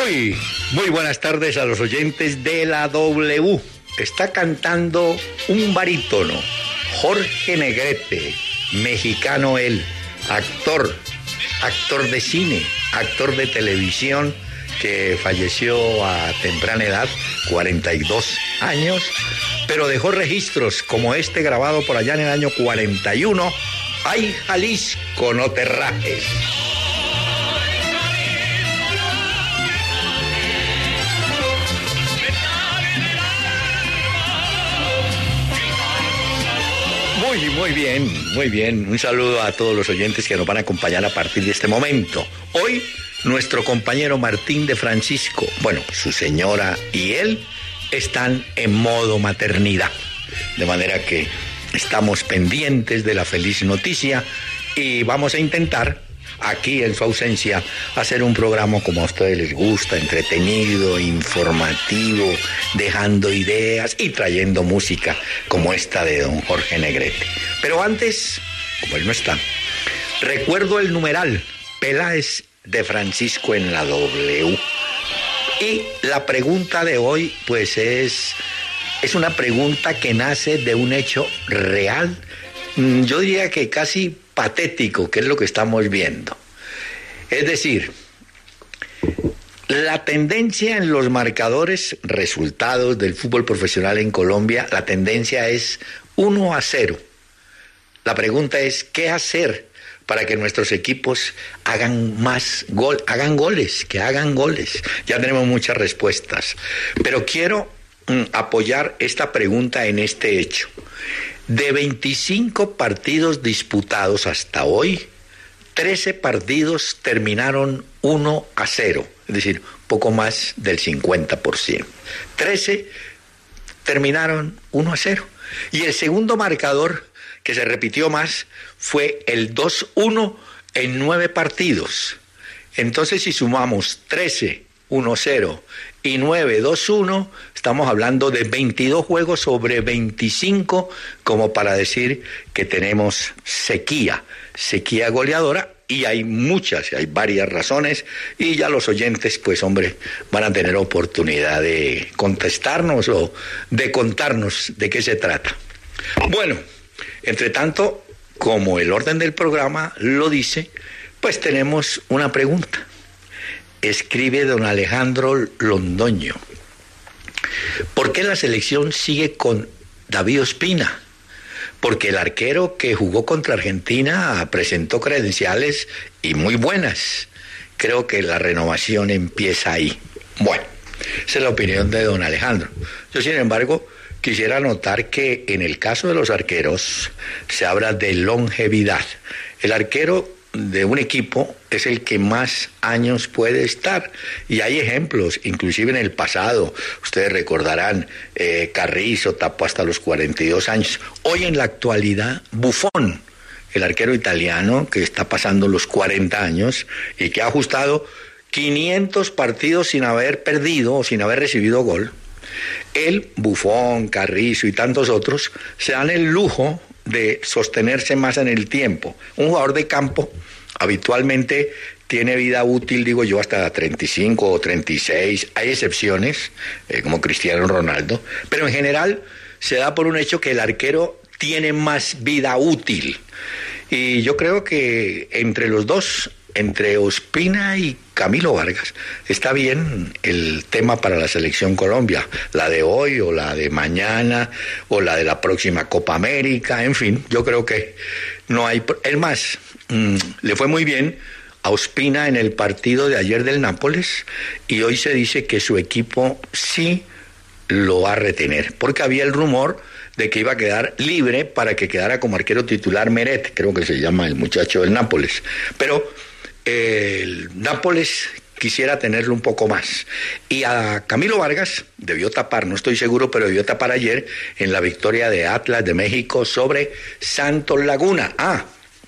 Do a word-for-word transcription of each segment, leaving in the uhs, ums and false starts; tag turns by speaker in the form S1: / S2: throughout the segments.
S1: Muy, muy buenas tardes a los oyentes de la W. Está cantando un barítono, Jorge Negrete, mexicano él, actor, actor de cine, actor de televisión, que falleció a temprana edad, cuarenta y dos años, pero dejó registros como este grabado por allá en el año cuarenta y uno, Ay, Jalisco, no te rajes. Muy, muy bien, muy bien. Un saludo a todos los oyentes que nos van a acompañar a partir de este momento. Hoy, nuestro compañero Martín de Francisco, bueno, su señora y él están en modo maternidad. De manera que estamos pendientes de la feliz noticia y vamos a intentar, aquí en su ausencia, hacer un programa como a ustedes les gusta, entretenido, informativo, dejando ideas y trayendo música como esta de don Jorge Negrete. Pero antes, como él no está, recuerdo el numeral Peláez de Francisco en la W. Y la pregunta de hoy, pues es, es una pregunta que nace de un hecho real, yo diría que casi patético, que es lo que estamos viendo. Es decir, la tendencia en los marcadores, resultados del fútbol profesional en Colombia, la tendencia es uno a cero. La pregunta es, ¿qué hacer para que nuestros equipos hagan más gol, hagan goles, que hagan goles? Ya tenemos muchas respuestas, pero quiero mm, apoyar esta pregunta en este hecho. De veinticinco partidos disputados hasta hoy, trece partidos terminaron uno a cero, es decir, poco más del cincuenta por ciento. trece terminaron uno a cero. Y el segundo marcador, que se repitió más, fue el dos uno en nueve partidos. Entonces, si sumamos trece, uno cero y nueve, dos uno, estamos hablando de veintidós juegos sobre veinticinco, como para decir que tenemos sequía, sequía goleadora, y hay muchas, hay varias razones, y ya los oyentes, pues hombre, van a tener oportunidad de contestarnos o de contarnos de qué se trata. Bueno, entre tanto, como el orden del programa lo dice, pues tenemos una pregunta. Escribe don Alejandro Londoño: ¿por qué la selección sigue con David Ospina? Porque el arquero que jugó contra Argentina presentó credenciales y muy buenas. Creo que la renovación empieza ahí. Bueno, esa es la opinión de don Alejandro. Yo, sin embargo, quisiera notar que en el caso de los arqueros se habla de longevidad. El arquero de un equipo es el que más años puede estar, y hay ejemplos, inclusive en el pasado, ustedes recordarán, eh, Carrizo tapó hasta los cuarenta y dos años. Hoy en la actualidad, Buffon, el arquero italiano que está pasando los cuarenta años y que ha ajustado quinientos partidos sin haber perdido o sin haber recibido gol, él, Buffon, Carrizo y tantos otros se dan el lujo de sostenerse más en el tiempo. Un jugador de campo habitualmente tiene vida útil, digo yo, hasta treinta y cinco o treinta y seis. Hay excepciones, eh, como Cristiano Ronaldo, pero en general se da por un hecho que el arquero tiene más vida útil. Y yo creo que entre los dos, entre Ospina y Camilo Vargas, está bien el tema para la selección Colombia, la de hoy o la de mañana o la de la próxima Copa América, en fin, yo creo que no hay... Es más, mmm, le fue muy bien a Ospina en el partido de ayer del Nápoles, y hoy se dice que su equipo sí lo va a retener, porque había el rumor de que iba a quedar libre para que quedara como arquero titular Meret, creo que se llama el muchacho del Nápoles, pero el Nápoles quisiera tenerlo un poco más. Y a Camilo Vargas debió tapar, no estoy seguro, pero debió tapar ayer en la victoria de Atlas de México sobre Santos Laguna. Ah,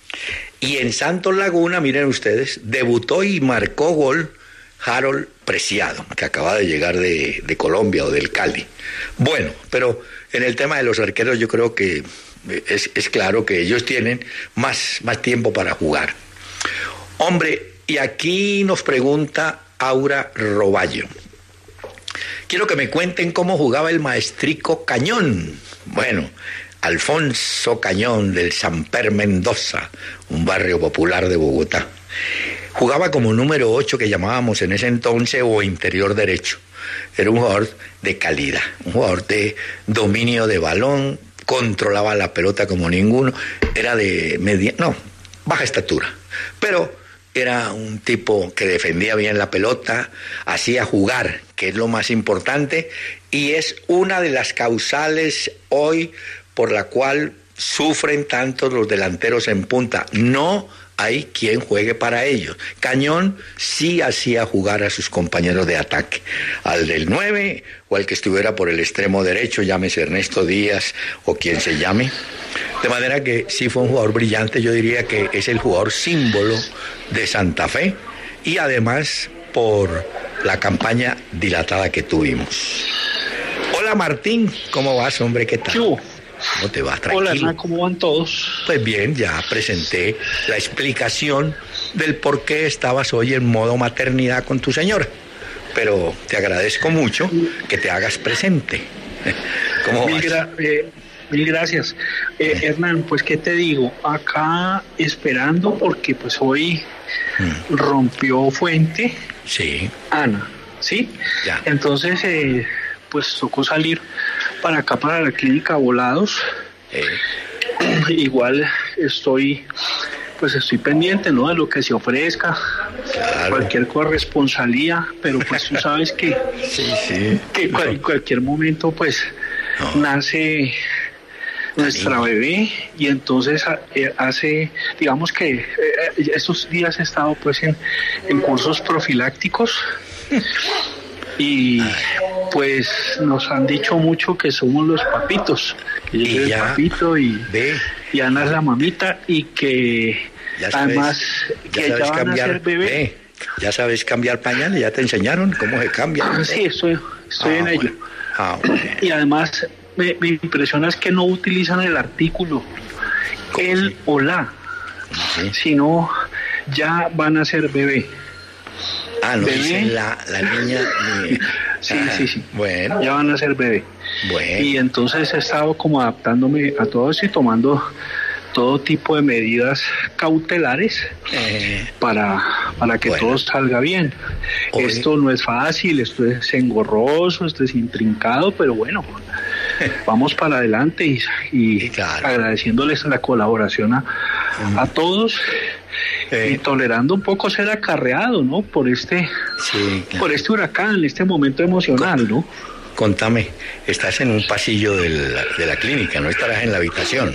S1: y en Santos Laguna, miren ustedes, debutó y marcó gol Harold Preciado, que acaba de llegar de, de Colombia o del Cali. Bueno, pero en el tema de los arqueros yo creo que es, es claro que ellos tienen más, más tiempo para jugar. Hombre, y aquí nos pregunta Aura Roballo. Quiero que me cuenten cómo jugaba el maestrico Cañón. Bueno, Alfonso Cañón del Samper Mendoza, un barrio popular de Bogotá. Jugaba como número ocho, que llamábamos en ese entonces, o interior derecho. Era un jugador de calidad, un jugador de dominio de balón, controlaba la pelota como ninguno, era de media, no, baja estatura, pero era un tipo que defendía bien la pelota, hacía jugar, que es lo más importante, y es una de las causales hoy por la cual sufren tanto los delanteros en punta. No hay quien juegue para ellos. Cañón sí hacía jugar a sus compañeros de ataque, al del nueve o al que estuviera por el extremo derecho, llámese Ernesto Díaz o quien se llame. De manera que sí fue un jugador brillante, yo diría que es el jugador símbolo de Santa Fe, y además por la campaña dilatada que tuvimos. Hola Martín, ¿cómo vas, hombre? ¿Qué tal?
S2: Yo.
S1: ¿Cómo te va? Tranquilo.
S2: Hola, Hernán, ¿cómo van todos?
S1: Pues bien, ya presenté la explicación del por qué estabas hoy en modo maternidad con tu señora, pero te agradezco mucho que te hagas presente. ¿Cómo
S2: mil,
S1: vas?
S2: gra eh, mil gracias. Eh, eh. Hernán, pues qué te digo, acá esperando porque pues hoy hmm. rompió fuente.
S1: Sí.
S2: Ana, ¿sí?
S1: Ya.
S2: Entonces, eh, pues tocó salir para acá, para la clínica Volados. Eh. Igual estoy, pues estoy pendiente, ¿no?, de lo que se ofrezca, claro. Cualquier corresponsalía, pero pues tú sabes que,
S1: sí, sí.
S2: que cual, en cualquier momento pues no. nace nuestra bebé, y entonces eh, hace, digamos que eh, estos días he estado pues en, en cursos profilácticos. Y pues nos han dicho mucho que somos los papitos, que yo soy el papito y, y Ana es la mamita, y que ya sabes, además que ya, ya van cambiar, a ser bebé. Ve,
S1: ya sabes cambiar pañales, ya te enseñaron cómo se cambia.
S2: Ah, sí, estoy, estoy ah, en bueno. ello. Ah, bueno. Y además me, me impresiona es que no utilizan el artículo el sí? o la, sí. sino ya van a ser bebé.
S1: Ah, no dicen la, la niña ni...
S2: Sí, ah, sí, sí.
S1: Bueno.
S2: Ya van a ser bebé.
S1: Bueno.
S2: Y entonces he estado como adaptándome a todo eso y tomando todo tipo de medidas cautelares eh. para, para que bueno. todo salga bien. Oye. Esto no es fácil, esto es engorroso, esto es intrincado, pero bueno, vamos para adelante y, y, y claro. agradeciéndoles la colaboración a, uh-huh. a todos. Eh. Y tolerando un poco ser acarreado, ¿no? Por este, sí, claro. por este huracán, este momento emocional, ¿no?
S1: Contame, estás en un pasillo del, de la clínica, ¿no estarás en la habitación?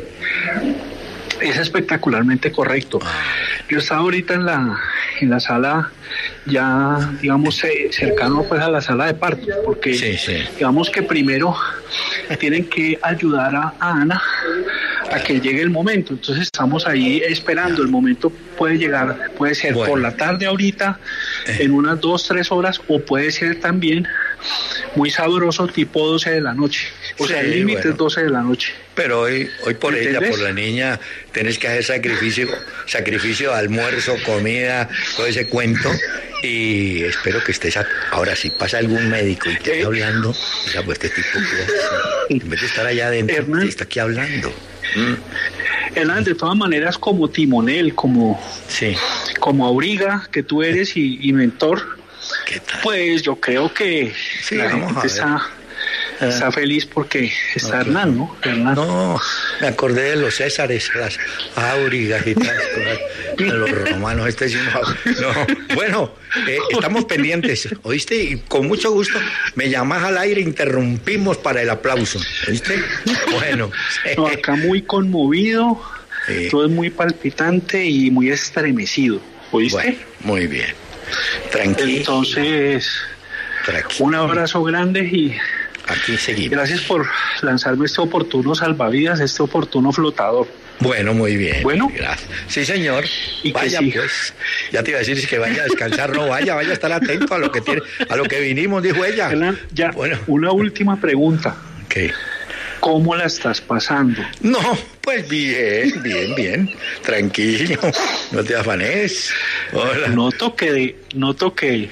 S2: Es espectacularmente correcto. Ah. Yo estaba ahorita en la en la sala, ya digamos eh, cercano pues a la sala de partos, porque sí, sí. digamos que primero tienen que ayudar a, a Ana a que llegue el momento, entonces estamos ahí esperando, el momento puede llegar, puede ser bueno. por la tarde ahorita, en unas dos, tres horas, o puede ser también muy sabroso tipo doce de la noche, o sí, sea, el límite bueno. es doce de la noche.
S1: Pero hoy, hoy por ¿Entendés? ella, por la niña, tenés que hacer sacrificio, sacrificio, almuerzo, comida, todo ese cuento, y espero que estés, a... ahora si pasa algún médico y te está eh. hablando, o sea, pues este tipo, en vez de estar allá adentro, Hernán, te está aquí hablando. Mm.
S2: Hernán, de todas maneras, como timonel, como,
S1: sí.
S2: como auriga que tú eres y, y mentor,
S1: ¿qué tal?
S2: Pues yo creo que
S1: sí,
S2: la
S1: vamos
S2: gente está, eh. está feliz porque está no, Hernán, ¿no? Hernán.
S1: No, me acordé de los Césares, las aurigas y tal, de los romanos, este sí no. no. Bueno, eh, estamos pendientes, ¿oíste? Y con mucho gusto me llamas al aire, interrumpimos para el aplauso, ¿oíste? Bueno.
S2: No, acá muy conmovido, sí. todo es muy palpitante y muy estremecido, ¿oíste?
S1: Bueno, muy bien. Tranquilo.
S2: Entonces, Tranquilo. un abrazo grande y
S1: aquí seguimos.
S2: Gracias por lanzarme este oportuno salvavidas, este oportuno flotador.
S1: Bueno, muy bien.
S2: Bueno.
S1: Gracias. Sí, señor.
S2: Y
S1: vaya,
S2: que sí.
S1: pues. Ya te iba a decir que vaya a descansar, no vaya, vaya a estar atento a lo que tiene, a lo que vinimos, dijo ella.
S2: Ya, bueno. Una última pregunta.
S1: ¿Qué?
S2: ¿Cómo la estás pasando?
S1: No, pues bien, bien, bien. Tranquilo, no te afanes. Hola.
S2: Noto que, noto que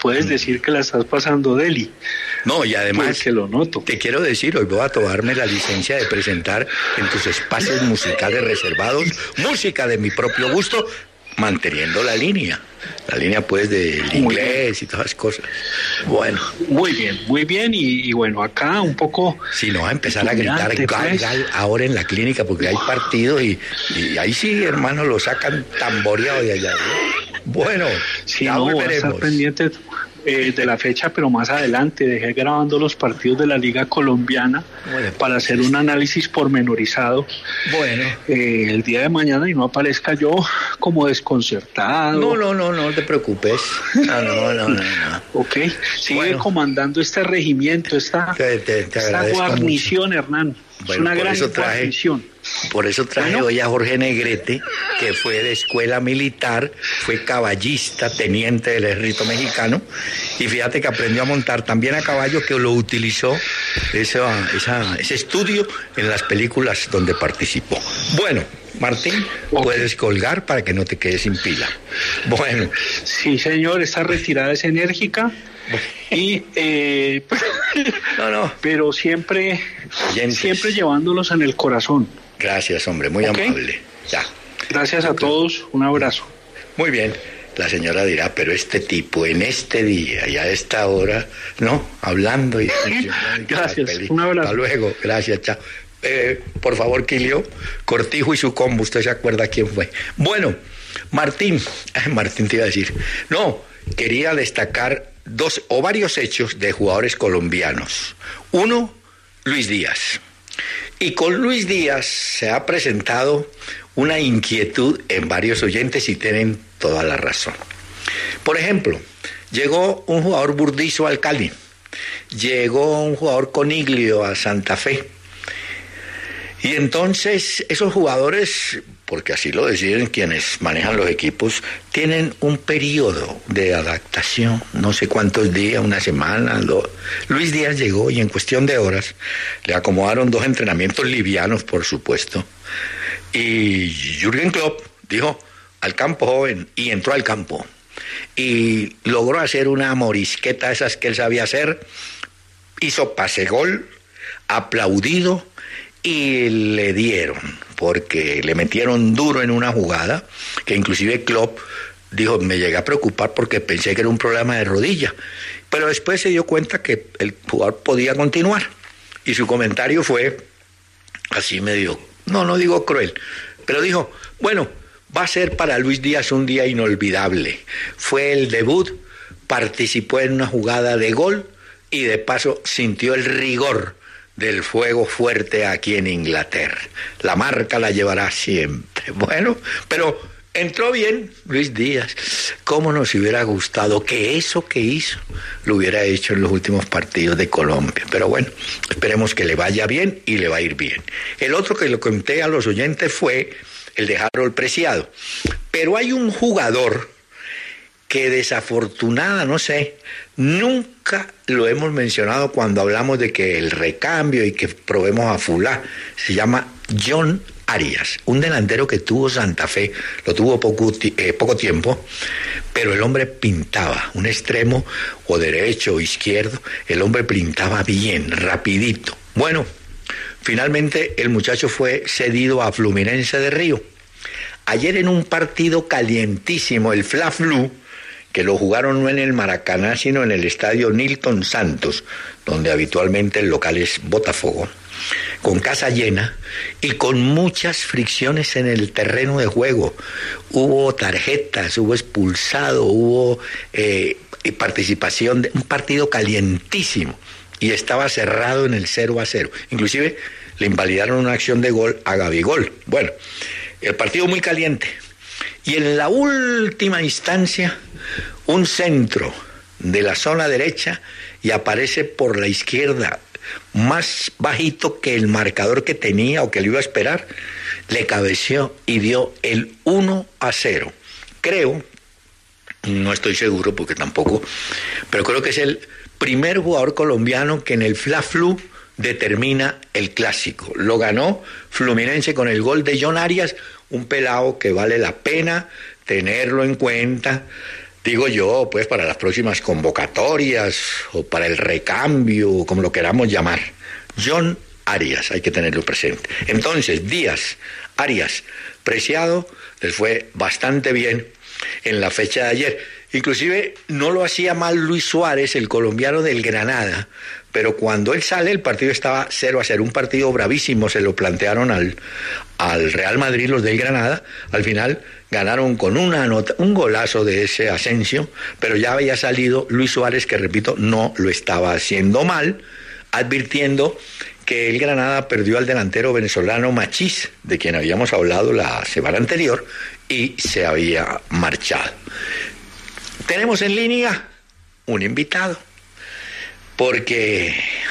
S2: puedes decir que la estás pasando deli.
S1: No, y además,
S2: pues que lo noto.
S1: Te quiero decir, hoy voy a tomarme la licencia de presentar en tus espacios musicales reservados música de mi propio gusto, manteniendo la línea. La línea, pues, del inglés y todas las cosas. Bueno.
S2: Muy bien, muy bien. Y, y bueno, acá un poco...
S1: Si no, a empezar a gritar gal, gal ahora en la clínica, porque hay partidos y, y ahí sí, hermano, lo sacan tamboreado de allá. ¿No? Bueno,
S2: sí,
S1: ya
S2: no,
S1: volveremos.
S2: Voy a estar pendiente eh, de la fecha, pero más adelante. Dejé grabando los partidos de la Liga Colombiana bueno, para hacer un análisis pormenorizado.
S1: Bueno.
S2: Eh, el día de mañana y no aparezca yo como desconcertado.
S1: No, no, no, no te preocupes. No, no, no, no. no.
S2: Ok, sigue
S1: bueno,
S2: comandando este regimiento, esta,
S1: te, te, te
S2: esta guarnición,
S1: mucho.
S2: Hernán.
S1: Bueno,
S2: es una
S1: por
S2: gran
S1: eso traje,
S2: guarnición.
S1: Por eso traje bueno. hoy a Jorge Negrete, que fue de escuela militar, fue caballista, teniente del ejército mexicano, y fíjate que aprendió a montar también a caballo, que lo utilizó esa, esa, ese estudio en las películas donde participó. Bueno, Martín, okay. puedes colgar para que no te quedes sin pila. Bueno.
S2: Sí, señor, esta retirada es enérgica. Y eh,
S1: no, no.
S2: pero siempre Oyentes. siempre llevándolos en el corazón.
S1: Gracias, hombre, muy okay. amable. Ya.
S2: Gracias a todos, un abrazo.
S1: Muy bien. La señora dirá, pero este tipo en este día y a esta hora, no, hablando y
S2: gracias, un abrazo.
S1: Hasta luego, gracias, chao. Eh, por favor, Quilio, Cortijo y su combo, usted se acuerda quién fue. Bueno, Martín, ay, Martín te iba a decir, no, quería destacar dos o varios hechos de jugadores colombianos. Uno, Luis Díaz. Y con Luis Díaz se ha presentado una inquietud en varios oyentes y tienen toda la razón. Por ejemplo, llegó un jugador Burdizo al Cali, llegó un jugador Coniglio a Santa Fe. Y entonces esos jugadores, porque así lo deciden quienes manejan los equipos, tienen un periodo de adaptación, no sé cuántos días, una semana. Lo... Luis Díaz llegó y en cuestión de horas le acomodaron dos entrenamientos livianos, por supuesto. Y Jürgen Klopp dijo, al campo joven, y entró al campo. Y logró hacer una morisqueta, esas que él sabía hacer, hizo pase gol, aplaudido, y le dieron, porque le metieron duro en una jugada, que inclusive Klopp dijo, me llegué a preocupar porque pensé que era un problema de rodilla, pero después se dio cuenta que el jugador podía continuar, y su comentario fue así medio, no, no digo cruel, pero dijo, bueno, va a ser para Luis Díaz un día inolvidable, fue el debut, participó en una jugada de gol, y de paso sintió el rigor del fuego fuerte aquí en Inglaterra. La marca la llevará siempre. Bueno, pero entró bien Luis Díaz. ¿Cómo nos hubiera gustado que eso que hizo lo hubiera hecho en los últimos partidos de Colombia? Pero bueno, esperemos que le vaya bien y le va a ir bien. El otro que lo conté a los oyentes fue el de Harold Preciado. Pero hay un jugador que desafortunada, no sé, nunca lo hemos mencionado cuando hablamos de que el recambio y que probemos a Fulá, se llama John Arias, un delantero que tuvo Santa Fe, lo tuvo poco, eh, poco tiempo, pero el hombre pintaba, un extremo o derecho o izquierdo, el hombre pintaba bien, rapidito. Bueno, finalmente el muchacho fue cedido a Fluminense de Río. Ayer en un partido calientísimo, el Fla-Flu, que lo jugaron no en el Maracaná, sino en el estadio Nilton Santos, donde habitualmente el local es Botafogo, con casa llena y con muchas fricciones en el terreno de juego. Hubo tarjetas, hubo expulsado, hubo eh, participación, de un partido calientísimo, y estaba cerrado en el cero a cero. Inclusive le invalidaron una acción de gol a Gabigol. Bueno, el partido muy caliente. Y en la última instancia, un centro de la zona derecha y aparece por la izquierda, más bajito que el marcador que tenía o que le iba a esperar, le cabeceó y dio el uno a cero. Creo, no estoy seguro porque tampoco, pero creo que es el primer jugador colombiano que en el Fla-Flu determina el clásico. Lo ganó Fluminense con el gol de John Arias, un pelado que vale la pena tenerlo en cuenta, digo yo, pues para las próximas convocatorias o para el recambio, como lo queramos llamar. John Arias, hay que tenerlo presente. Entonces, Díaz, Arias, Preciado, les fue bastante bien en la fecha de ayer. Inclusive no lo hacía mal Luis Suárez, el colombiano del Granada, pero cuando él sale el partido estaba cero a cero, un partido bravísimo, se lo plantearon al, al Real Madrid los del Granada, al final ganaron con una nota, un golazo de ese Asensio, pero ya había salido Luis Suárez, que repito, no lo estaba haciendo mal, advirtiendo que el Granada perdió al delantero venezolano Machís, de quien habíamos hablado la semana anterior, y se había marchado. Tenemos en línea un invitado, porque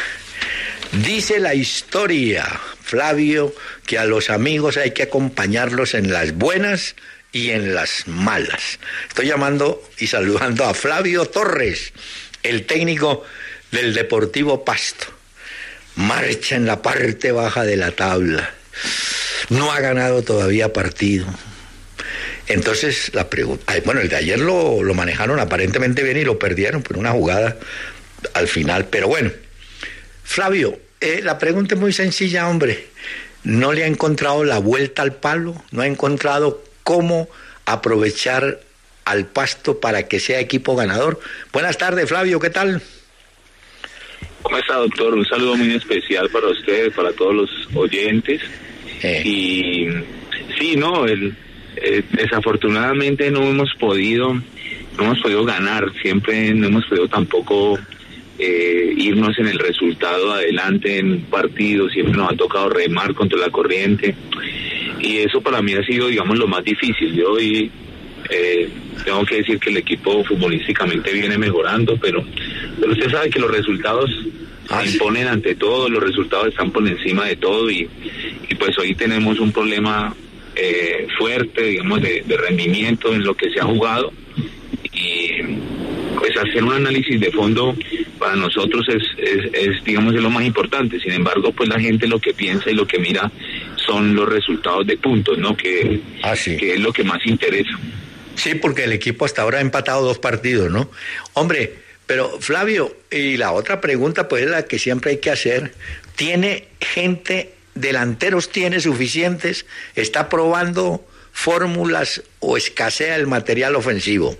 S1: dice la historia, Flavio, que a los amigos hay que acompañarlos en las buenas y en las malas. Estoy llamando y saludando a Flavio Torres, el técnico del Deportivo Pasto. Marcha en la parte baja de la tabla. No ha ganado todavía partido. Entonces, la pregunta... Bueno, el de ayer lo, lo manejaron aparentemente bien y lo perdieron por una jugada al final. Pero bueno, Flavio, eh, la pregunta es muy sencilla, hombre. ¿No le ha encontrado la vuelta al palo? ¿No ha encontrado cómo aprovechar al Pasto para que sea equipo ganador? Buenas tardes, Flavio, ¿qué tal?
S3: ¿Cómo está, doctor? Un saludo muy especial para ustedes, para todos los oyentes. Eh. Y sí, no, el, eh, desafortunadamente no hemos podido, no hemos podido ganar, siempre no hemos podido tampoco eh, irnos en el resultado adelante en partidos, siempre nos ha tocado remar contra la corriente. Y eso para mí ha sido, digamos, lo más difícil. Yo hoy eh, tengo que decir que el equipo futbolísticamente viene mejorando, pero, pero usted sabe que los resultados ah, se imponen sí. ante todo, los resultados están por encima de todo y, y pues hoy tenemos un problema eh, fuerte, digamos, de, de rendimiento en lo que se ha jugado y pues hacer un análisis de fondo para nosotros es, es, es digamos, es lo más importante. Sin embargo, pues la gente lo que piensa y lo que mira son los resultados de puntos, ¿no? Que, ah, sí. que es lo que más interesa.
S1: Sí, porque el equipo hasta ahora ha empatado dos partidos, ¿no? Hombre, pero Flavio, y la otra pregunta, pues es la que siempre hay que hacer. ¿Tiene gente, delanteros tiene suficientes? ¿Está probando fórmulas o escasea el material ofensivo?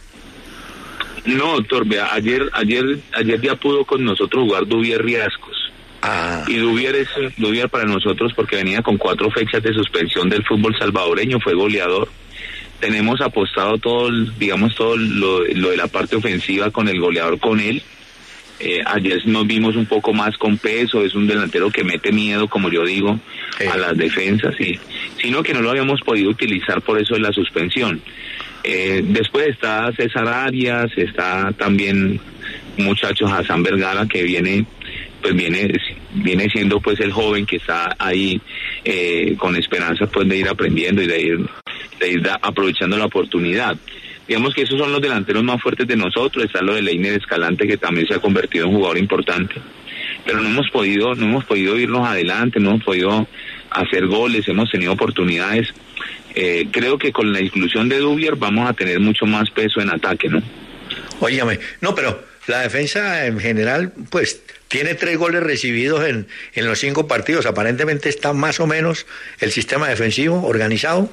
S3: No, doctor, vea, ayer, ayer, ayer ya pudo con nosotros jugar Duvier Riascos. Ah. Y Duvier es Duvier para nosotros porque venía con cuatro fechas de suspensión del fútbol salvadoreño, fue goleador. Tenemos apostado todo, digamos, todo lo, lo de la parte ofensiva con el goleador, con él. Eh, ayer nos vimos un poco más con peso, es un delantero que mete miedo, como yo digo, sí. a las defensas, sí. Sino que no lo habíamos podido utilizar por eso de la suspensión. Eh, después está César Arias, está también un muchacho Hassan Vergara que viene, pues viene, viene siendo pues el joven que está ahí eh, con esperanza pues de ir aprendiendo y de ir, de ir da, aprovechando la oportunidad. Digamos que esos son los delanteros más fuertes de nosotros. Está lo de Leiner Escalante, que también se ha convertido en un jugador importante, pero no hemos podido, no hemos podido irnos adelante, no hemos podido hacer goles, hemos tenido oportunidades. Eh, creo que con la inclusión de Duvier vamos a tener mucho más peso en ataque, ¿no?
S1: Óigame, no, pero la defensa en general, pues, tiene tres goles recibidos en, en los cinco partidos. Aparentemente está más o menos el sistema defensivo organizado.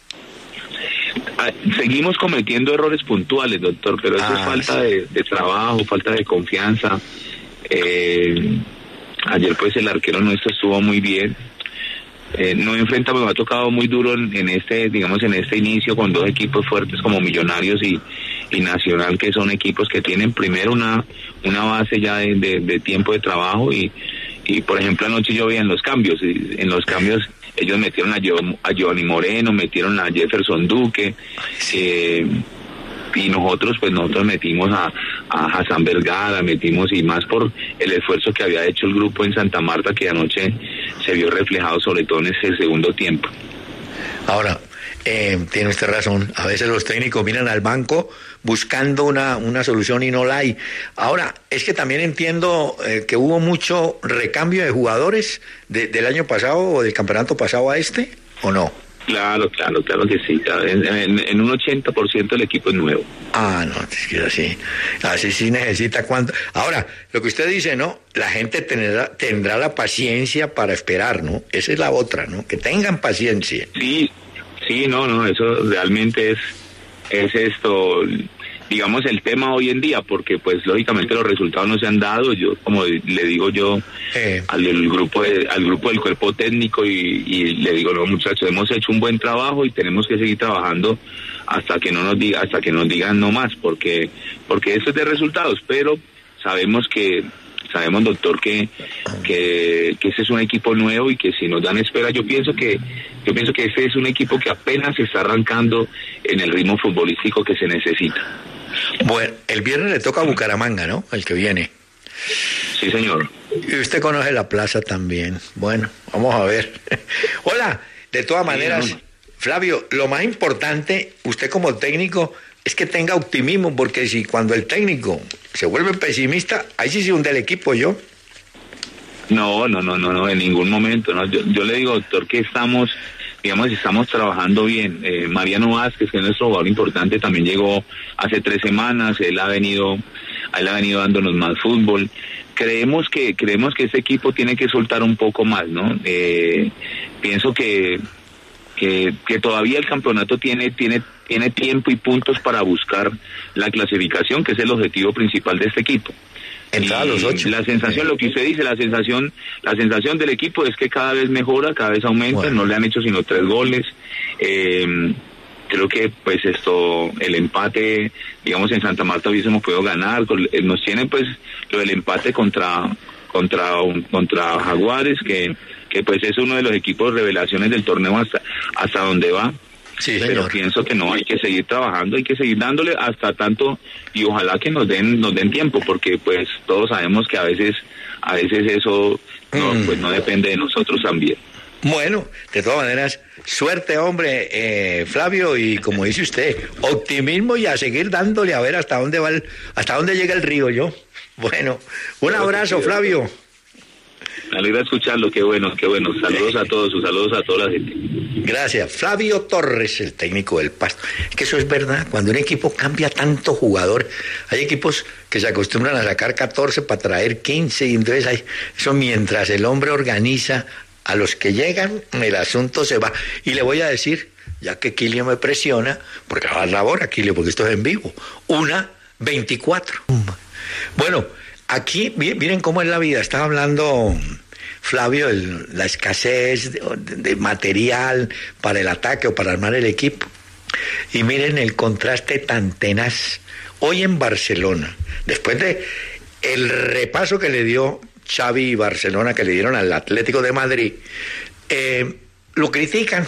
S3: Ah, seguimos cometiendo errores puntuales, doctor, pero eso ah, es falta sí. de, de trabajo, falta de confianza. Eh, ayer, pues, el arquero nuestro estuvo muy bien. Eh, no enfrenta, me ha tocado muy duro en, en este, digamos, en este inicio con dos equipos fuertes como Millonarios y, y Nacional, que son equipos que tienen primero una una base ya de, de, de tiempo de trabajo y, y por ejemplo anoche yo veía en los cambios, y en los cambios ellos metieron a, Gio, a Giovanni Moreno, metieron a Jefferson Duque, eh, y nosotros pues nosotros metimos a, a Hassan Vergara, metimos y más por el esfuerzo que había hecho el grupo en Santa Marta, que anoche se vio reflejado sobre todo en ese segundo tiempo.
S1: Ahora, eh, tiene usted razón, a veces los técnicos miran al banco buscando una, una solución y no la hay. Ahora, es que también entiendo eh, que hubo mucho recambio de jugadores de, del año pasado o del campeonato pasado a este, ¿o no?
S3: Claro, claro, claro que sí. En, en, en un ochenta por ciento el equipo es nuevo.
S1: Ah, no, es que así, así sí necesita cuánto. Ahora, lo que usted dice, ¿no? La gente tendrá, tendrá la paciencia para esperar, ¿no? Esa es la otra, ¿no? Que tengan paciencia.
S3: Sí, sí, no, no, eso realmente es, es esto, digamos, el tema hoy en día, porque pues lógicamente los resultados no se han dado. Yo, como le digo yo eh. al el grupo de, al grupo del cuerpo técnico y, y le digo, no, muchachos, hemos hecho un buen trabajo y tenemos que seguir trabajando hasta que no nos diga, hasta que nos digan no más, porque porque eso es de resultados, pero sabemos que sabemos, doctor, que, que que ese es un equipo nuevo y que si nos dan espera, yo pienso que yo pienso que ese es un equipo que apenas se está arrancando en el ritmo futbolístico que se necesita.
S1: Bueno, el viernes le toca a Bucaramanga, ¿no? El que viene.
S3: Sí, señor.
S1: Y usted conoce la plaza también. Bueno, vamos a ver. Hola, de todas maneras, sí, no. Flavio, lo más importante, usted como técnico, es que tenga optimismo, porque si cuando el técnico se vuelve pesimista, ahí sí se hunde el equipo, ¿yo?
S3: No, no, no, no, no, en ningún momento, ¿no? Yo, yo le digo, doctor, que estamos, digamos, estamos trabajando bien. Eh, Mariano Vázquez, que es nuestro jugador importante, también llegó hace tres semanas, él ha venido, él ha venido dándonos más fútbol. Creemos que, creemos que este equipo tiene que soltar un poco más, ¿no? Eh, pienso que, que, que todavía el campeonato tiene, tiene, tiene tiempo y puntos para buscar la clasificación, que es el objetivo principal de este equipo.
S1: Entrar a los ocho.
S3: La sensación, lo que usted dice, la sensación, la sensación del equipo es que cada vez mejora, cada vez aumenta. Bueno. No le han hecho sino tres goles. Eh, creo que pues esto, el empate, digamos, en Santa Marta hubiésemos podido ganar. Nos tienen pues lo del empate contra contra contra Jaguares, que que pues es uno de los equipos revelaciones del torneo hasta hasta donde va.
S1: Sí,
S3: pero
S1: señor.
S3: Pienso que no, hay que seguir trabajando, hay que seguir dándole hasta tanto, y ojalá que nos den nos den tiempo, porque pues todos sabemos que a veces a veces eso no, mm. pues no depende de nosotros también.
S1: Bueno, de todas maneras, suerte, hombre, eh, Flavio, y como dice usted, optimismo y a seguir dándole a ver hasta dónde va el, hasta dónde llega el río, yo. Bueno, un abrazo, Flavio.
S3: Me alegra escucharlo, qué bueno, qué bueno. Saludos a todos, sus saludos a toda la gente.
S1: Gracias. Flavio Torres, el técnico del Pasto. Es que eso es verdad, cuando un equipo cambia tanto jugador, hay equipos que se acostumbran a sacar catorce para traer quince, y entonces hay, eso mientras el hombre organiza a los que llegan, el asunto se va. Y le voy a decir, ya que Kilio me presiona, porque va a la hora, Kilio, porque esto es en vivo, una veinticuatro. Bueno, aquí, miren cómo es la vida. Estaba hablando Flavio de la escasez de, de material para el ataque o para armar el equipo. Y miren el contraste tan tenaz. Hoy en Barcelona, después de el repaso que le dio Xavi y Barcelona, que le dieron al Atlético de Madrid, eh, lo critican.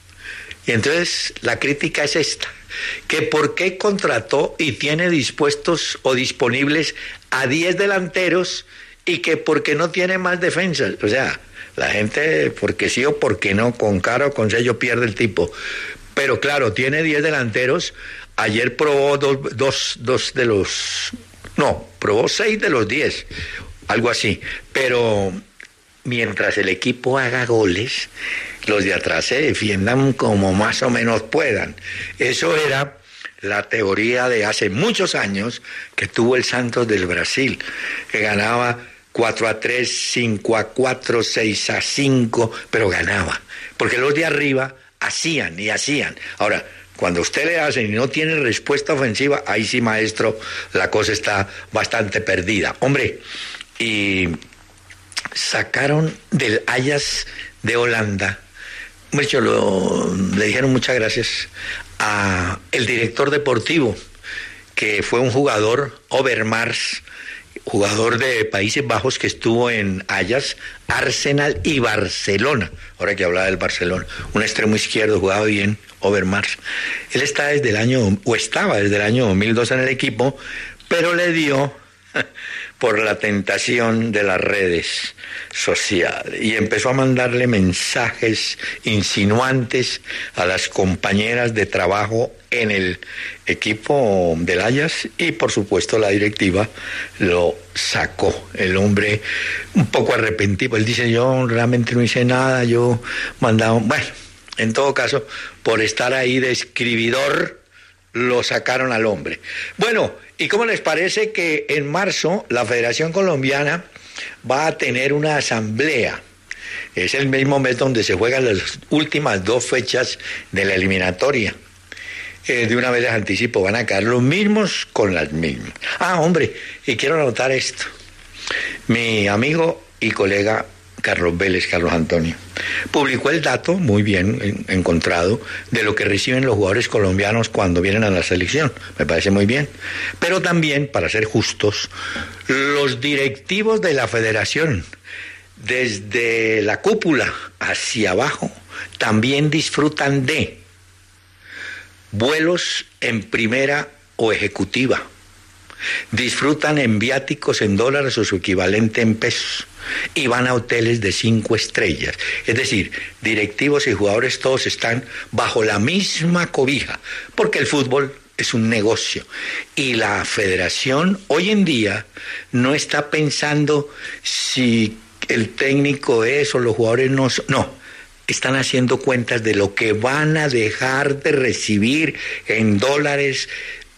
S1: Y entonces la crítica es esta, que por qué contrató y tiene dispuestos o disponibles a diez delanteros y que por qué no tiene más defensas. O sea, la gente, porque sí o porque no, con cara o con sello pierde el tipo. Pero claro, tiene diez delanteros. Ayer probó dos, dos, dos de los... No, probó seis de los diez, algo así. Pero mientras el equipo haga goles, los de atrás se defiendan como más o menos puedan. Eso era la teoría de hace muchos años que tuvo el Santos del Brasil, que ganaba cuatro a tres, cinco a cuatro, seis a cinco, pero ganaba, porque los de arriba hacían y hacían. Ahora, cuando usted le hace y no tiene respuesta ofensiva, ahí sí, maestro, la cosa está bastante perdida. Hombre, y sacaron del Ajax de Holanda, mucho lo, le dijeron muchas gracias a el director deportivo, que fue un jugador, Overmars, jugador de Países Bajos, que estuvo en Ajax, Arsenal y Barcelona. Ahora que hablaba del Barcelona, un extremo izquierdo, jugaba bien, Overmars. Él está desde el año, o estaba desde el año dos mil dos en el equipo, pero le dio por la tentación de las redes sociales y empezó a mandarle mensajes insinuantes a las compañeras de trabajo en el equipo del Ajax, y por supuesto la directiva lo sacó. El hombre un poco arrepentido, él dice: yo realmente no hice nada, yo mandaba, bueno, en todo caso, por estar ahí de escribidor, lo sacaron al hombre. Bueno, ¿y cómo les parece que en marzo la Federación Colombiana va a tener una asamblea? Es el mismo mes donde se juegan las últimas dos fechas de la eliminatoria. Eh, de una vez les anticipo, van a quedar los mismos con las mismas. Ah, hombre, y quiero anotar esto. Mi amigo y colega Carlos Vélez, Carlos Antonio, publicó el dato, muy bien en, encontrado, de lo que reciben los jugadores colombianos cuando vienen a la selección. Me parece muy bien. Pero también, para ser justos, los directivos de la federación, desde la cúpula hacia abajo, también disfrutan de vuelos en primera o ejecutiva, disfrutan en viáticos en dólares o su equivalente en pesos, y van a hoteles de cinco estrellas. Es decir, directivos y jugadores todos están bajo la misma cobija, porque el fútbol es un negocio. Y la federación hoy en día no está pensando si el técnico es o los jugadores no son. No, están haciendo cuentas de lo que van a dejar de recibir en dólares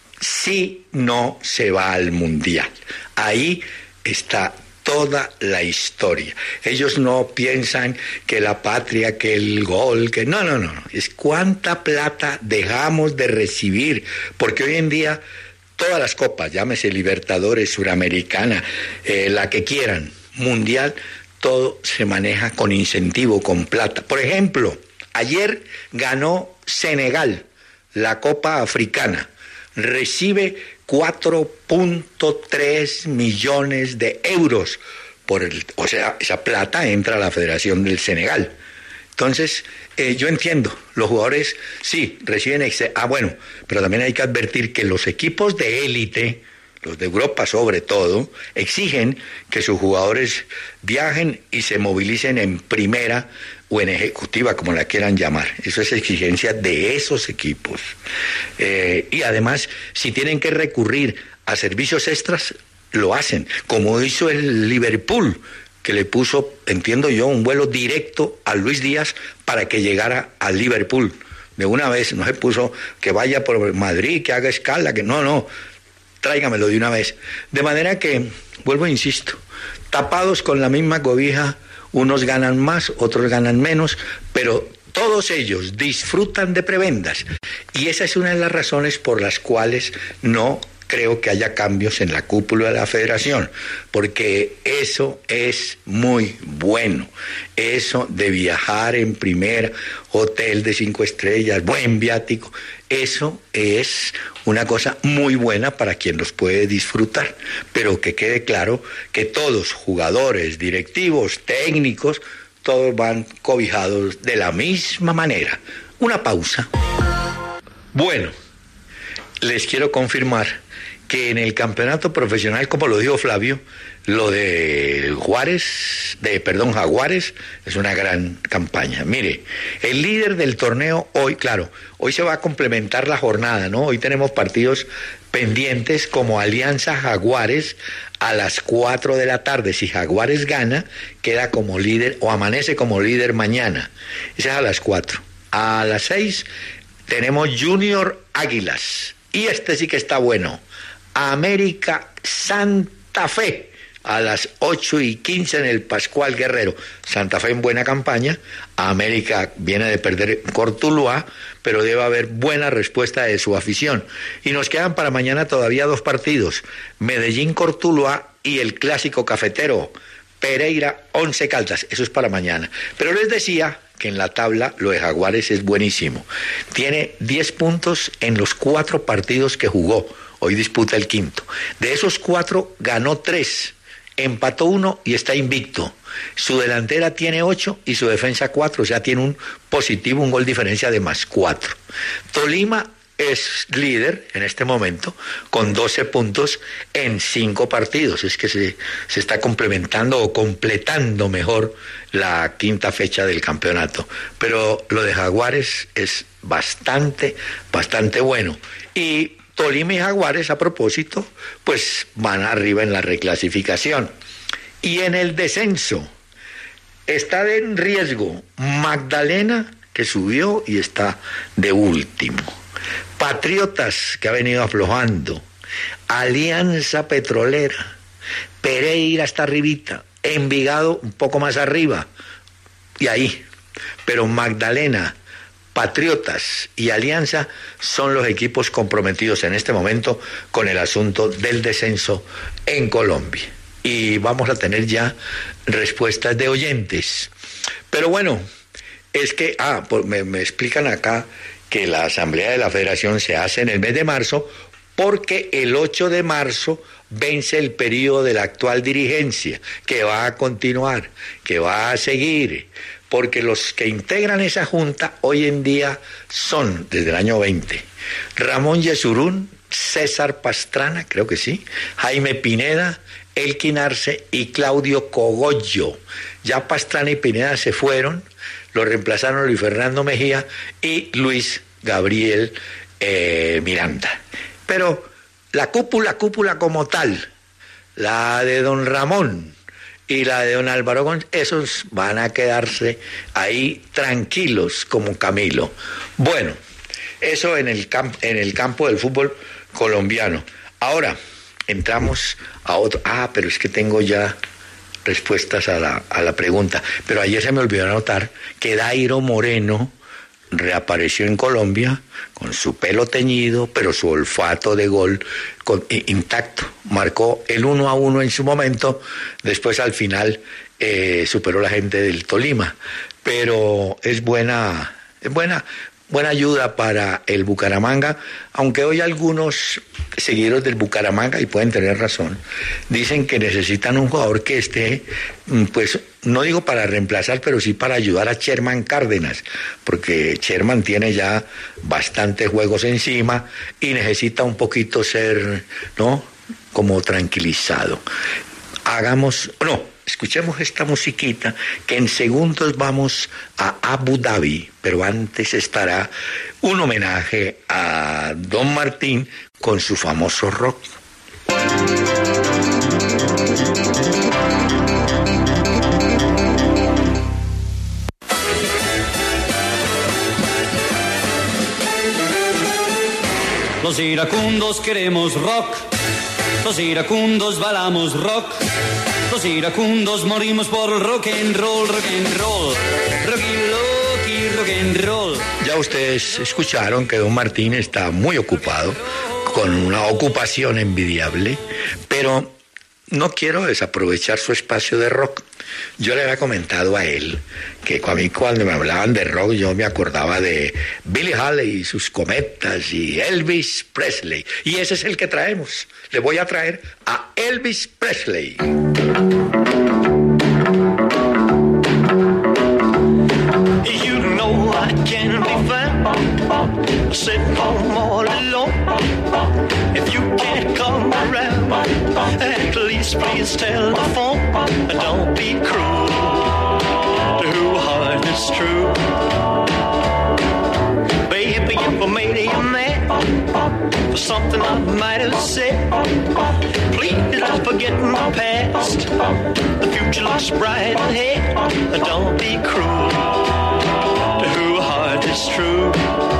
S1: si no se va al Mundial. Ahí está toda la historia. Ellos no piensan que la patria, que el gol, que no, no, no, es cuánta plata dejamos de recibir, porque hoy en día todas las copas, llámese Libertadores, Suramericana, eh, la que quieran, Mundial, todo se maneja con incentivo, con plata. Por ejemplo, ayer ganó Senegal la Copa Africana, recibe cuatro punto tres millones de euros por el, o sea, esa plata entra a la Federación del Senegal. Entonces, eh, yo entiendo, los jugadores sí reciben ex- ah bueno, pero también hay que advertir que los equipos de élite, los de Europa sobre todo, exigen que sus jugadores viajen y se movilicen en primera o en ejecutiva, como la quieran llamar. Eso es exigencia de esos equipos. Eh, y además, si tienen que recurrir a servicios extras, lo hacen, como hizo el Liverpool, que le puso, entiendo yo, un vuelo directo a Luis Díaz para que llegara a Liverpool. De una vez, no se puso que vaya por Madrid, que haga escala, que no, no, tráigamelo de una vez. De manera que, vuelvo e insisto, tapados con la misma cobija, unos ganan más, otros ganan menos, pero todos ellos disfrutan de prebendas. Y esa es una de las razones por las cuales no creo que haya cambios en la cúpula de la federación, porque eso es muy bueno. Eso de viajar en primera, hotel de cinco estrellas, buen viático, eso es una cosa muy buena para quien los puede disfrutar. Pero que quede claro que todos, jugadores, directivos, técnicos, todos van cobijados de la misma manera. Una pausa. Bueno, les quiero confirmar que en el campeonato profesional, como lo dijo Flavio, lo de Juárez, de perdón, Jaguares, es una gran campaña. Mire, el líder del torneo hoy, claro, hoy se va a complementar la jornada, ¿no? Hoy tenemos partidos pendientes como Alianza Jaguares a las cuatro de la tarde. Si Jaguares gana, queda como líder o amanece como líder mañana. Esa es a las cuatro. A las seis tenemos Junior Águilas. Y este sí que está bueno. América Santa Fe a las ocho y quince en el Pascual Guerrero. Santa Fe en buena campaña. América viene de perder Cortuluá, pero debe haber buena respuesta de su afición. Y nos quedan para mañana todavía dos partidos: Medellín Cortuluá y el clásico cafetero Pereira Once Caldas. Eso es para mañana. Pero les decía que en la tabla lo de Jaguares es buenísimo. Tiene diez puntos en los cuatro partidos que jugó. Hoy disputa el quinto. De esos cuatro, ganó tres, empató uno y está invicto. Su delantera tiene ocho y su defensa cuatro, o sea, tiene un positivo, un gol diferencia de más cuatro. Tolima es líder en este momento con doce puntos en cinco partidos. Es que se, se está complementando o completando mejor la quinta fecha del campeonato. Pero lo de Jaguares es bastante, bastante bueno. Y Tolima y Jaguares, a propósito, pues van arriba en la reclasificación. Y en el descenso está en riesgo Magdalena que subió y está de último. Patriotas, que ha venido aflojando. Alianza Petrolera. Pereira está arribita. Envigado un poco más arriba. Y ahí. Pero Magdalena, Patriotas y Alianza son los equipos comprometidos en este momento con el asunto del descenso en Colombia. Y vamos a tener ya respuestas de oyentes. Pero bueno, es que, ah, pues me, me explican acá que la Asamblea de la Federación se hace en el mes de marzo porque el ocho de marzo vence el periodo de la actual dirigencia, que va a continuar, que va a seguir, porque los que integran esa junta hoy en día son, desde el año veinte, Ramón Yesurún, César Pastrana, creo que sí, Jaime Pineda, Elkin Arce y Claudio Cogollo. Ya Pastrana y Pineda se fueron, lo reemplazaron Luis Fernando Mejía y Luis Gabriel eh, Miranda. Pero la cúpula, cúpula como tal, la de don Ramón y la de don Álvaro González, esos van a quedarse ahí tranquilos como Camilo. Bueno, eso en el, camp en el campo del fútbol colombiano. Ahora, entramos a otro. Ah, pero es que tengo ya respuestas a la, a la pregunta. Pero ayer se me olvidó anotar que Dairo Moreno reapareció en Colombia con su pelo teñido, pero su olfato de gol con, intacto. Marcó el uno a uno en su momento, después al final eh, superó la gente del Tolima. Pero es buena, es buena, buena ayuda para el Bucaramanga, aunque hoy algunos seguidores del Bucaramanga, y pueden tener razón, dicen que necesitan un jugador que esté, pues, no digo para reemplazar, pero sí para ayudar a Sherman Cárdenas, porque Sherman tiene ya bastantes juegos encima y necesita un poquito ser, ¿no?, como tranquilizado. Hagamos, no, escuchemos esta musiquita, que en segundos vamos a Abu Dhabi, pero antes estará un homenaje a Don Martín con su famoso rock.
S4: Los iracundos queremos rock, los iracundos bailamos rock, los iracundos morimos por rock and roll, rock and roll, rocky loki, rock and roll.
S1: Ya ustedes escucharon que Don Martín está muy ocupado, con una ocupación envidiable, pero no quiero desaprovechar su espacio de rock. Yo le había comentado a él que a mí cuando me hablaban de rock yo me acordaba de Billy Haley y sus Cometas y Elvis Presley. Y ese es el que traemos. Le voy a traer a Elvis Presley.
S5: You know I can be found sitting home all alone. If you can't come around, at least please tell the phone. Don't be cruel to who heart is true. Baby, if I made you mad for something I might have said, please don't forget my past. The future looks bright ahead. Don't be cruel to who heart is true.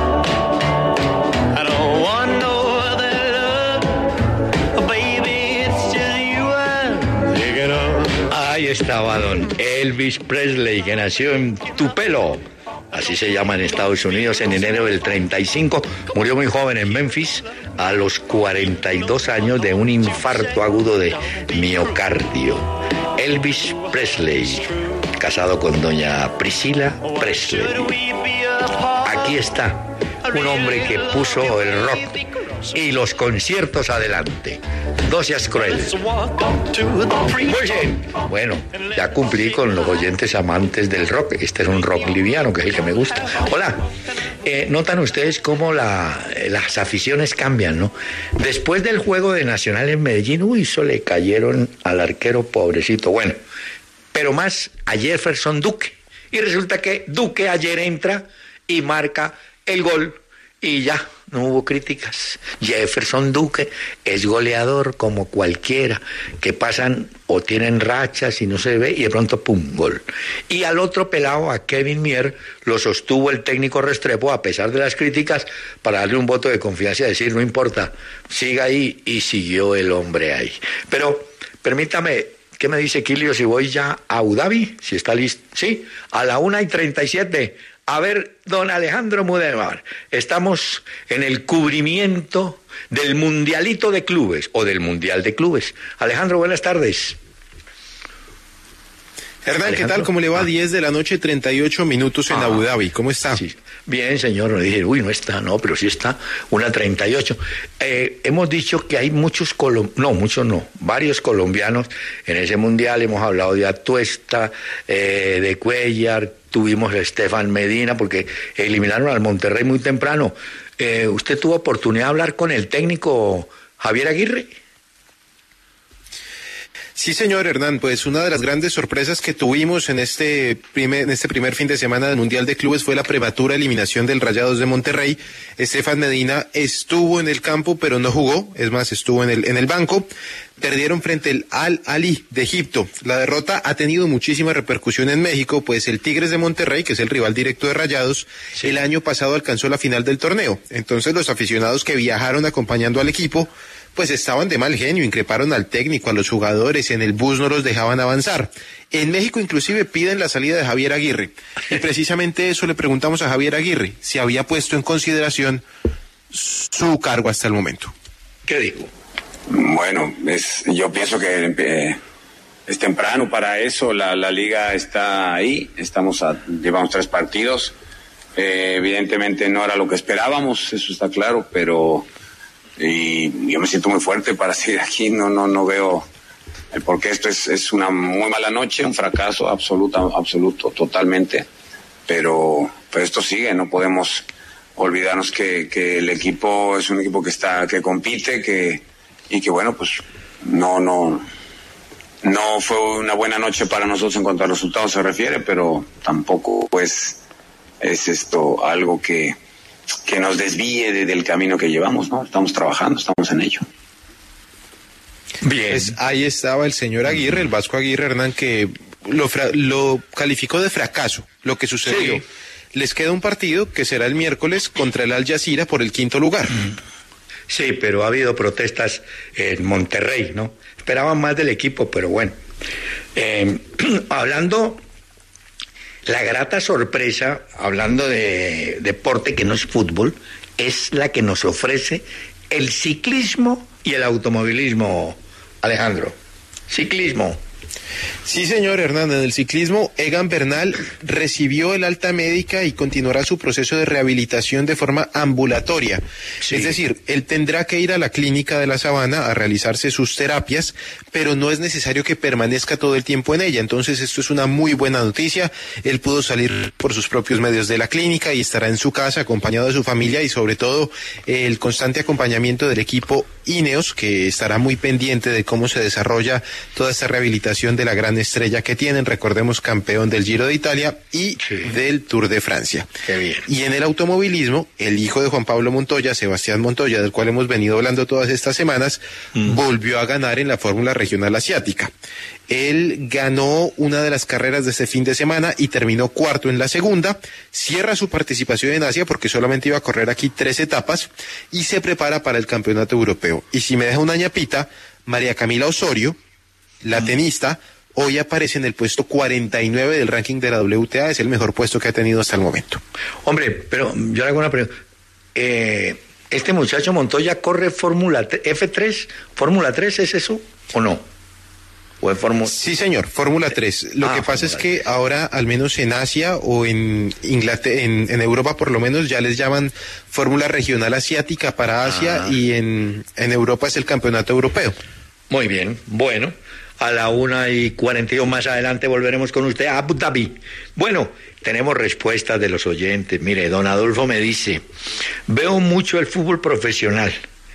S5: I don't want no other love, baby, it's just you I'm thinking of.
S1: Ahí estaba don Elvis Presley, que nació en Tupelo, así se llama en Estados Unidos, en enero del treinta y cinco. Murió muy joven en Memphis, a los cuarenta y dos años, de un infarto agudo de miocardio. Elvis Presley, casado con doña Priscilla Presley. Aquí está un hombre que puso el rock y los conciertos adelante. No seas cruel. Muy bien. Bueno, ya cumplí con los oyentes amantes del rock. Este es un rock liviano, que es el que me gusta. Hola. Eh, notan ustedes cómo la, las aficiones cambian, ¿no? Después del juego de Nacional en Medellín, uy, eso le cayeron al arquero pobrecito. Bueno, pero más a Jefferson Duque. Y resulta que Duque ayer entra y marca el gol y ya no hubo críticas. Jefferson Duque es goleador como cualquiera, que pasan o tienen rachas y no se ve, y de pronto, pum, gol. Y al otro pelado, a Kevin Mier, lo sostuvo el técnico Restrepo, a pesar de las críticas, para darle un voto de confianza y decir, no importa, siga ahí, y siguió el hombre ahí. Pero, permítame, ¿qué me dice Quilio si voy ya a Abu Dhabi? Si está listo. Sí, a la una y treinta y siete. A ver, don Alejandro Mudévar, estamos en el cubrimiento del Mundialito de Clubes, o del Mundial de Clubes. Alejandro, buenas tardes.
S6: Hernán, Alejandro, ¿qué tal? ¿Cómo le va? Ah. diez de la noche, treinta y ocho minutos en ah. Abu Dhabi. ¿Cómo está?
S1: Sí. Bien, señor. Me dije, uy, no está, no, pero sí está, una treinta y ocho. Eh, hemos dicho que hay muchos colombianos, no, muchos no, varios colombianos en ese mundial. Hemos hablado de Atuesta, eh, de Cuellar, tuvimos a Estefan Medina, porque eliminaron al Monterrey muy temprano. Eh, ¿Usted tuvo oportunidad de hablar con el técnico Javier Aguirre?
S6: Sí, señor Hernán, pues una de las grandes sorpresas que tuvimos en este primer, en este primer fin de semana del Mundial de Clubes fue la prematura eliminación del Rayados de Monterrey. Estefan Medina estuvo en el campo, pero no jugó, es más, estuvo en el, en el banco. Perdieron frente al Al-Ali de Egipto. La derrota ha tenido muchísima repercusión en México, pues el Tigres de Monterrey, que es el rival directo de Rayados, sí, el año pasado alcanzó la final del torneo. Entonces los aficionados que viajaron acompañando al equipo pues estaban de mal genio, increparon al técnico, a los jugadores, en el bus no los dejaban avanzar. En México inclusive piden la salida de Javier Aguirre. Y precisamente eso le preguntamos a Javier Aguirre, si había puesto en consideración su cargo hasta el momento.
S1: ¿Qué dijo?
S7: Bueno, es, yo pienso que eh, es temprano para eso, la, la liga está ahí, estamos a, llevamos tres partidos, eh, evidentemente no era lo que esperábamos, eso está claro, pero... y yo me siento muy fuerte para seguir aquí, no no no veo el por qué. Esto es, es una muy mala noche, un fracaso absoluto, absoluto, totalmente, pero, pero esto sigue, no podemos olvidarnos que, que el equipo es un equipo que está, que compite, que, y que bueno, pues no, no, no fue una buena noche para nosotros en cuanto a resultados se refiere, pero tampoco pues es esto algo que que nos desvíe de, del camino que llevamos, ¿no? Estamos trabajando, estamos en ello.
S6: Bien. Pues ahí estaba el señor Aguirre, el Vasco Aguirre, Hernán, que lo, fra- lo calificó de fracaso, lo que sucedió. Sí. Les queda un partido que será el miércoles contra el Al Jazeera por el quinto lugar.
S1: Sí, pero ha habido protestas en Monterrey, ¿no? Esperaban más del equipo, pero bueno. Eh, hablando... La grata sorpresa, hablando de deporte que no es fútbol, es la que nos ofrece el ciclismo y el automovilismo, Alejandro. Ciclismo.
S6: Sí, señor Hernán, en el ciclismo, Egan Bernal recibió el alta médica y continuará su proceso de rehabilitación de forma ambulatoria. Sí. Es decir, él tendrá que ir a la clínica de la Sabana a realizarse sus terapias, pero no es necesario que permanezca todo el tiempo en ella. Entonces, esto es una muy buena noticia. Él pudo salir por sus propios medios de la clínica y estará en su casa acompañado de su familia y sobre todo el constante acompañamiento del equipo Ineos, que estará muy pendiente de cómo se desarrolla toda esta rehabilitación de la gran estrella que tienen, recordemos, campeón del Giro de Italia y sí, del Tour de Francia.
S1: Qué bien.
S6: Y en el automovilismo, el hijo de Juan Pablo Montoya, Sebastián Montoya, del cual hemos venido hablando todas estas semanas, mm. volvió a ganar en la Fórmula Regional Asiática. Él ganó una de las carreras de este fin de semana y terminó cuarto en la segunda, cierra su participación en Asia porque solamente iba a correr aquí tres etapas y se prepara para el campeonato europeo. Y si me deja una ñapita, María Camila Osorio, la mm. tenista, hoy aparece en el puesto cuarenta y nueve del ranking de la W T A, es el mejor puesto que ha tenido hasta el momento.
S1: Hombre, pero yo le hago una pregunta. Eh, ¿Este muchacho Montoya corre Fórmula F tres? ¿Fórmula tres es eso o no? ¿O en Fórmula?
S6: Sí, señor, Fórmula tres. Lo ah, que pasa es que ahora, al menos en Asia o en Inglaterra, en, en Europa por lo menos, ya les llaman Fórmula Regional Asiática para Asia ah. y en, en Europa es el Campeonato Europeo.
S1: Muy bien, bueno. A la una y cuarenta y dos más adelante volveremos con usted a Abu Dhabi. Bueno, tenemos respuestas de los oyentes. Mire, don Adolfo me dice, veo mucho el fútbol profesional.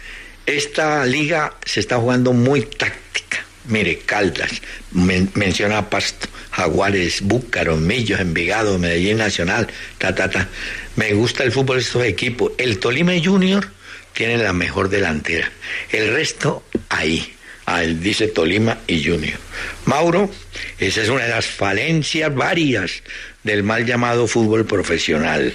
S1: Esta liga se está jugando muy táctica. Mire, Caldas, men- menciona a Pasto, Jaguares, Búcaro, Millos, Envigado, Medellín Nacional, ta, ta, ta. Me gusta el fútbol de estos equipos. El Tolima Junior tiene la mejor delantera. El resto, ahí. Ah, él dice Tolima y Junior. Mauro, esa es una de las falencias varias del mal llamado fútbol profesional.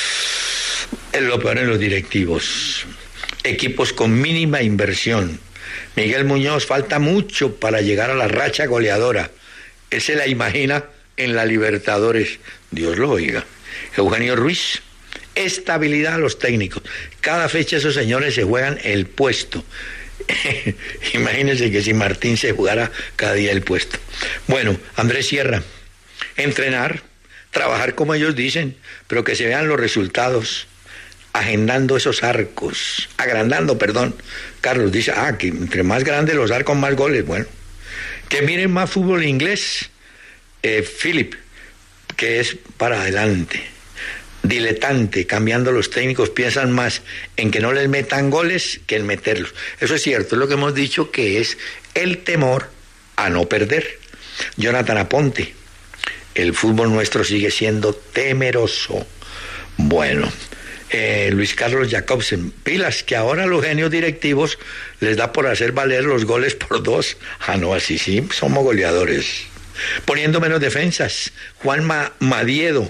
S1: Es lo peor en los directivos. Equipos con mínima inversión. Miguel Muñoz, falta mucho para llegar a la racha goleadora. Él se la imagina en la Libertadores. Dios lo oiga. Eugenio Ruiz, estabilidad a los técnicos. Cada fecha esos señores se juegan el puesto. Imagínense que si Martín se jugara cada día el puesto. Bueno, Andrés Sierra, entrenar, trabajar como ellos dicen, pero que se vean los resultados, agendando esos arcos, agrandando, perdón. Carlos dice, ah, que entre más grandes los arcos, más goles. Bueno, que miren más fútbol inglés. Eh, Philip, que es para adelante. Diletante, cambiando los técnicos, piensan más en que no les metan goles que en meterlos. Eso es cierto, es lo que hemos dicho, que es el temor a no perder. Jonathan Aponte, el fútbol nuestro sigue siendo temeroso. Bueno, eh, Luis Carlos Jacobsen, pilas, que ahora a los genios directivos les da por hacer valer los goles por dos. Ah, no, así sí, somos goleadores. Poniendo menos defensas. Juan Ma- Madiedo,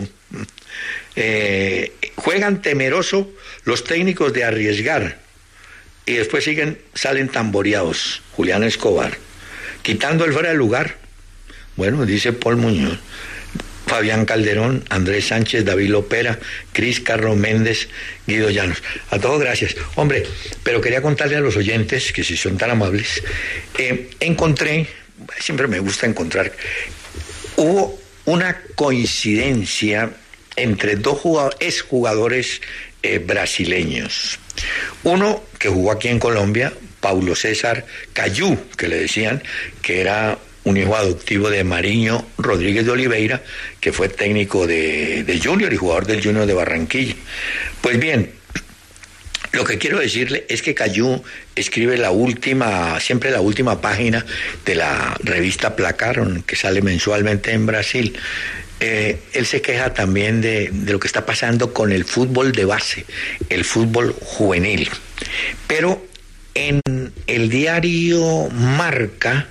S1: Eh, juegan temeroso los técnicos de arriesgar y después siguen, salen tamboreados. Julián Escobar, quitando el fuera de lugar. Bueno, dice Paul Muñoz. Fabián Calderón, Andrés Sánchez, David Lopera, Cris Carlos Méndez, Guido Llanos. A todos gracias. Hombre, pero quería contarle a los oyentes, que si son tan amables, eh, encontré, siempre me gusta encontrar, hubo una coincidencia entre dos jugadores, exjugadores eh, brasileños. Uno que jugó aquí en Colombia, Paulo César Cayú, que le decían, que era un hijo adoptivo de Mariño Rodríguez de Oliveira, que fue técnico de, de Junior y jugador del Junior de Barranquilla. Pues bien, lo que quiero decirle es que Cayú escribe la última, siempre la última página de la revista Placaron, que sale mensualmente en Brasil. Eh, él se queja también de, de lo que está pasando con el fútbol de base, el fútbol juvenil. Pero en el diario Marca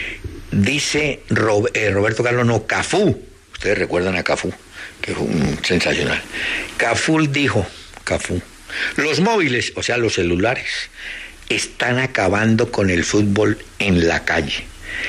S1: dice Rob, eh, Roberto Carlos, no, Cafú, ustedes recuerdan a Cafú, que fue un sensacional. Cafú dijo, Cafú, los móviles, o sea, los celulares, están acabando con el fútbol en la calle.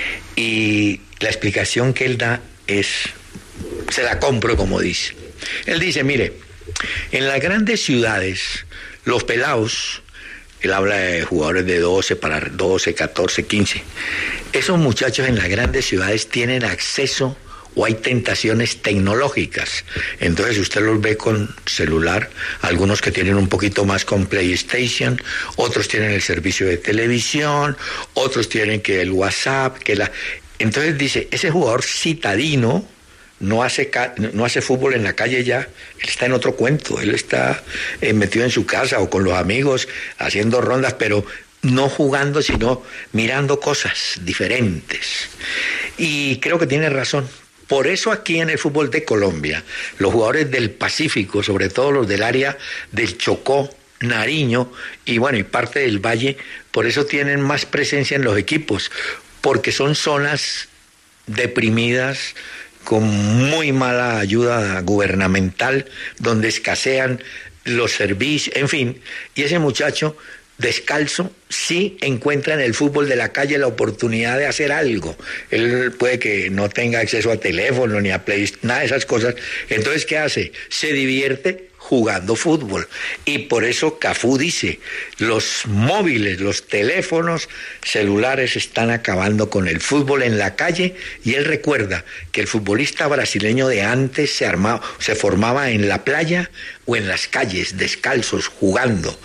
S1: Y la explicación que él da es, se la compro, como dice. Él dice, mire, en las grandes ciudades, los pelados, él habla de jugadores de doce para doce, catorce, quince, esos muchachos en las grandes ciudades tienen acceso o hay tentaciones tecnológicas. Entonces usted los ve con celular, algunos que tienen un poquito más con PlayStation, otros tienen el servicio de televisión, otros tienen que el WhatsApp, que la... Entonces dice, ese jugador citadino no hace, ca... no hace fútbol en la calle ya, él está en otro cuento, él está eh, metido en su casa o con los amigos haciendo rondas, pero no jugando, sino mirando cosas diferentes. Y creo que tiene razón. Por eso aquí en el fútbol de Colombia, los jugadores del Pacífico, sobre todo los del área del Chocó, Nariño y bueno, y parte del Valle, por eso tienen más presencia en los equipos, porque son zonas deprimidas, con muy mala ayuda gubernamental, donde escasean los servicios, en fin, y ese muchacho descalzo sí encuentra en el fútbol de la calle la oportunidad de hacer algo. Él puede que no tenga acceso a teléfono ni a Play, nada de esas cosas. Entonces, ¿qué hace? Se divierte jugando fútbol. Y por eso Cafú dice, los móviles, los teléfonos celulares están acabando con el fútbol en la calle, y él recuerda que el futbolista brasileño de antes se armaba, se formaba en la playa o en las calles, descalzos, jugando.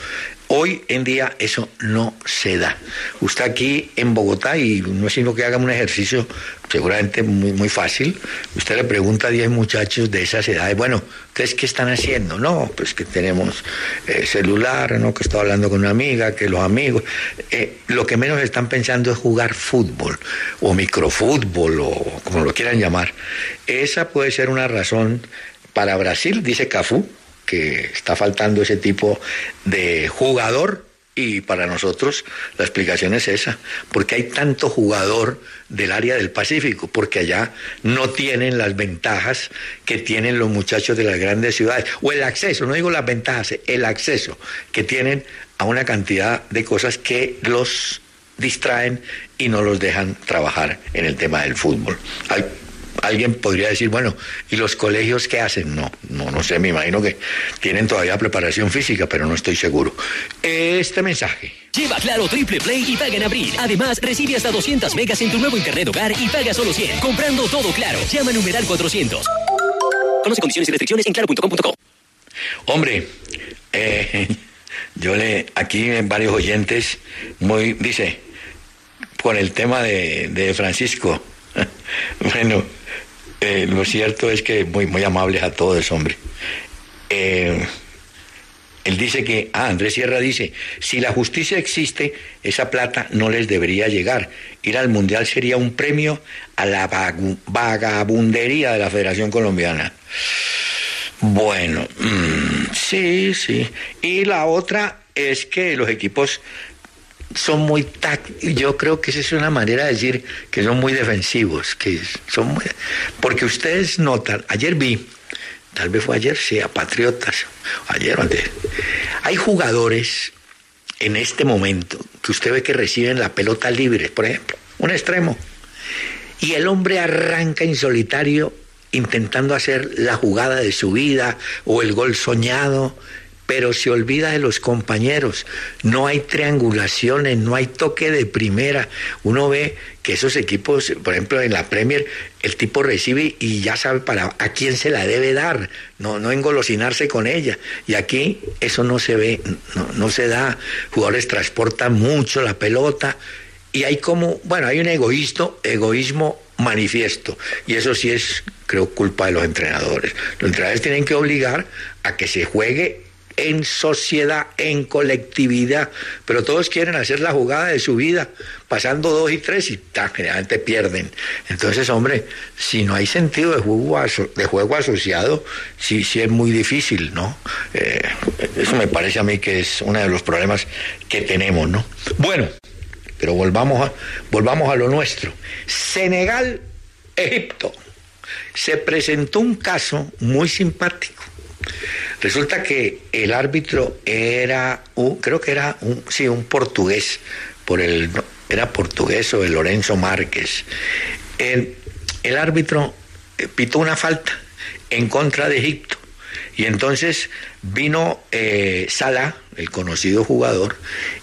S1: Hoy en día eso no se da. Usted aquí en Bogotá, y no es sino que haga un ejercicio seguramente muy, muy fácil, usted le pregunta a diez muchachos de esas edades, bueno, ¿ustedes qué están haciendo? No, pues que tenemos eh, celular, no, que estoy hablando con una amiga, que los amigos, eh, lo que menos están pensando es jugar fútbol, o microfútbol, o como lo quieran llamar. Esa puede ser una razón para Brasil, dice Cafú, que está faltando ese tipo de jugador, y para nosotros la explicación es esa, porque hay tanto jugador del área del Pacífico, porque allá no tienen las ventajas que tienen los muchachos de las grandes ciudades, o el acceso, no digo las ventajas, el acceso que tienen a una cantidad de cosas que los distraen y no los dejan trabajar en el tema del fútbol. Hay Alguien podría decir, bueno, ¿y los colegios qué hacen? No, no, no sé, me imagino que tienen todavía preparación física, pero no estoy seguro. Este mensaje.
S8: Lleva Claro Triple Play y paga en abril. Además, recibe hasta doscientas megas en tu nuevo internet hogar y paga solo cien. Comprando todo Claro. Llama a numeral cuatrocientos. Conoce condiciones y restricciones en claro punto com punto co.
S1: Hombre, eh, yo le, aquí en varios oyentes, muy, dice, con el tema de, de Francisco, bueno, Eh, lo cierto es que muy, muy amables a todos, hombre. Eh, él dice que, ah, Andrés Sierra dice, si la justicia existe, esa plata no les debería llegar. Ir al Mundial sería un premio a la vagu- vagabundería de la Federación Colombiana. Bueno, mmm, sí, sí. Y la otra es que los equipos son muy tácticos. Yo creo que esa es una manera de decir que son muy defensivos, que son muy... porque ustedes notan, ayer vi, tal vez fue ayer, sí, a Patriotas, ayer o antes, hay jugadores en este momento que usted ve que reciben la pelota libre, por ejemplo, un extremo, y el hombre arranca en solitario intentando hacer la jugada de su vida o el gol soñado, pero se olvida de los compañeros. No hay triangulaciones, no hay toque de primera. Uno ve que esos equipos, por ejemplo en la Premier, el tipo recibe y ya sabe para a quién se la debe dar, no, no engolosinarse con ella. Y aquí eso no se ve, no, no se da. Jugadores transportan mucho la pelota y hay como, bueno, hay un egoísmo, egoísmo manifiesto, y eso sí es, creo, culpa de los entrenadores. Los entrenadores tienen que obligar a que se juegue en sociedad, en colectividad, pero todos quieren hacer la jugada de su vida, pasando dos y tres y tan, generalmente pierden. Entonces, hombre, si no hay sentido de juego, aso- de juego asociado, sí, sí es muy difícil, ¿no? Eh, eso me parece a mí que es uno de los problemas que tenemos, ¿no? Bueno, pero volvamos a, volvamos a lo nuestro. Senegal, Egipto. Se presentó un caso muy simpático. Resulta que el árbitro era, un, creo que era un, sí, un portugués, por el, era portugués o de Lorenzo Márquez. El, el árbitro pitó una falta en contra de Egipto. Y entonces vino eh, Salah, el conocido jugador,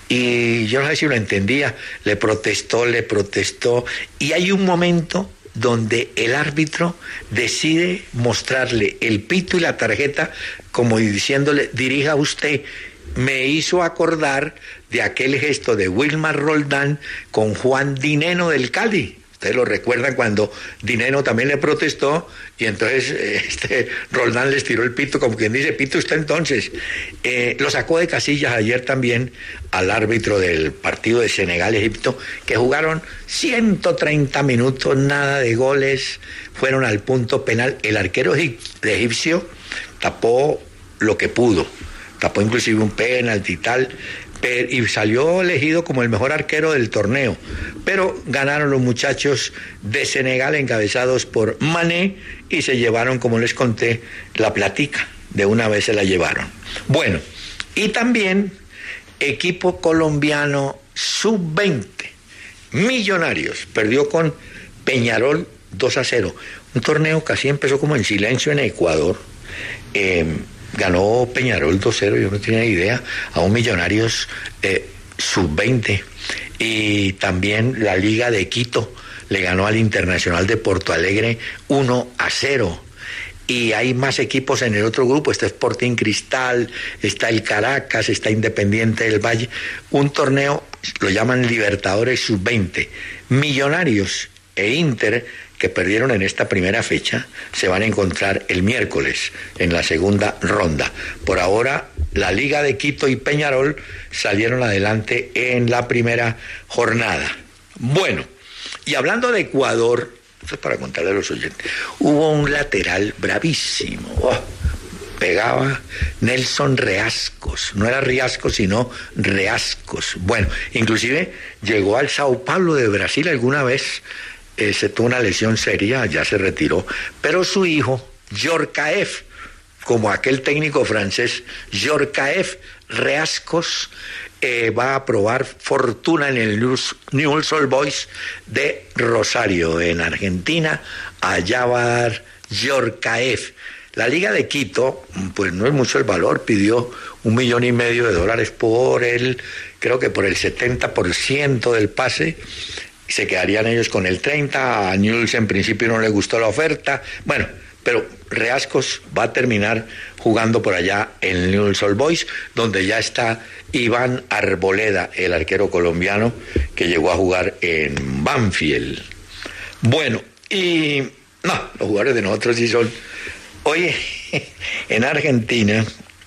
S1: y yo no sé si lo entendía, le protestó, le protestó, y hay un momento donde el árbitro decide mostrarle el pito y la tarjeta como diciéndole, dirija usted. Me hizo acordar de aquel gesto de Wilmar Roldán con Juan Dineno del Cali. Ustedes lo recuerdan cuando Dineno también le protestó y entonces este Roldán les tiró el pito, como quien dice, pito usted entonces. Eh, lo sacó de casillas ayer también al árbitro del partido de Senegal-Egipto, que jugaron ciento treinta minutos, nada de goles, fueron al punto penal. El arquero de egipcio tapó lo que pudo, tapó inclusive un penalti y tal, y salió elegido como el mejor arquero del torneo, pero ganaron los muchachos de Senegal encabezados por Mané y se llevaron, como les conté, la platica, de una vez se la llevaron. Bueno, y también equipo colombiano sub veinte, Millonarios, perdió con Peñarol dos a cero, un torneo que así empezó como en silencio en Ecuador. eh, Ganó Peñarol dos cero, yo no tenía idea, a un Millonarios eh, sub veinte. Y también la Liga de Quito le ganó al Internacional de Porto Alegre uno a cero. y hay más equipos en el otro grupo, está Sporting Cristal, está el Caracas, está Independiente del Valle, un torneo, lo llaman Libertadores sub veinte, Millonarios e Inter, que perdieron en esta primera fecha, se van a encontrar el miércoles en la segunda ronda. Por ahora, la Liga de Quito y Peñarol salieron adelante en la primera jornada. Bueno, y hablando de Ecuador, esto es para contarle a los oyentes, hubo un lateral bravísimo, oh, pegaba Nelson Reascos, no era Riascos sino Reascos. Bueno, inclusive llegó al Sao Paulo de Brasil alguna vez, eh, se tuvo una lesión seria, ya se retiró, pero su hijo, Djorkaeff, como aquel técnico francés, Djorkaeff Reascos, eh, va a probar fortuna en el Newell's Old Boys de Rosario, en Argentina. Allá va a dar Djorkaeff. La Liga de Quito, pues no es mucho el valor, pidió un millón y medio de dólares por él, creo que por el setenta por ciento del pase, se quedarían ellos con el treinta, a Newell's en principio no le gustó la oferta, bueno, pero Reascos va a terminar jugando por allá en Newell's Old Boys, donde ya está Iván Arboleda, el arquero colombiano que llegó a jugar en Banfield. Bueno, y no, los jugadores de nosotros sí son... Oye, en Argentina,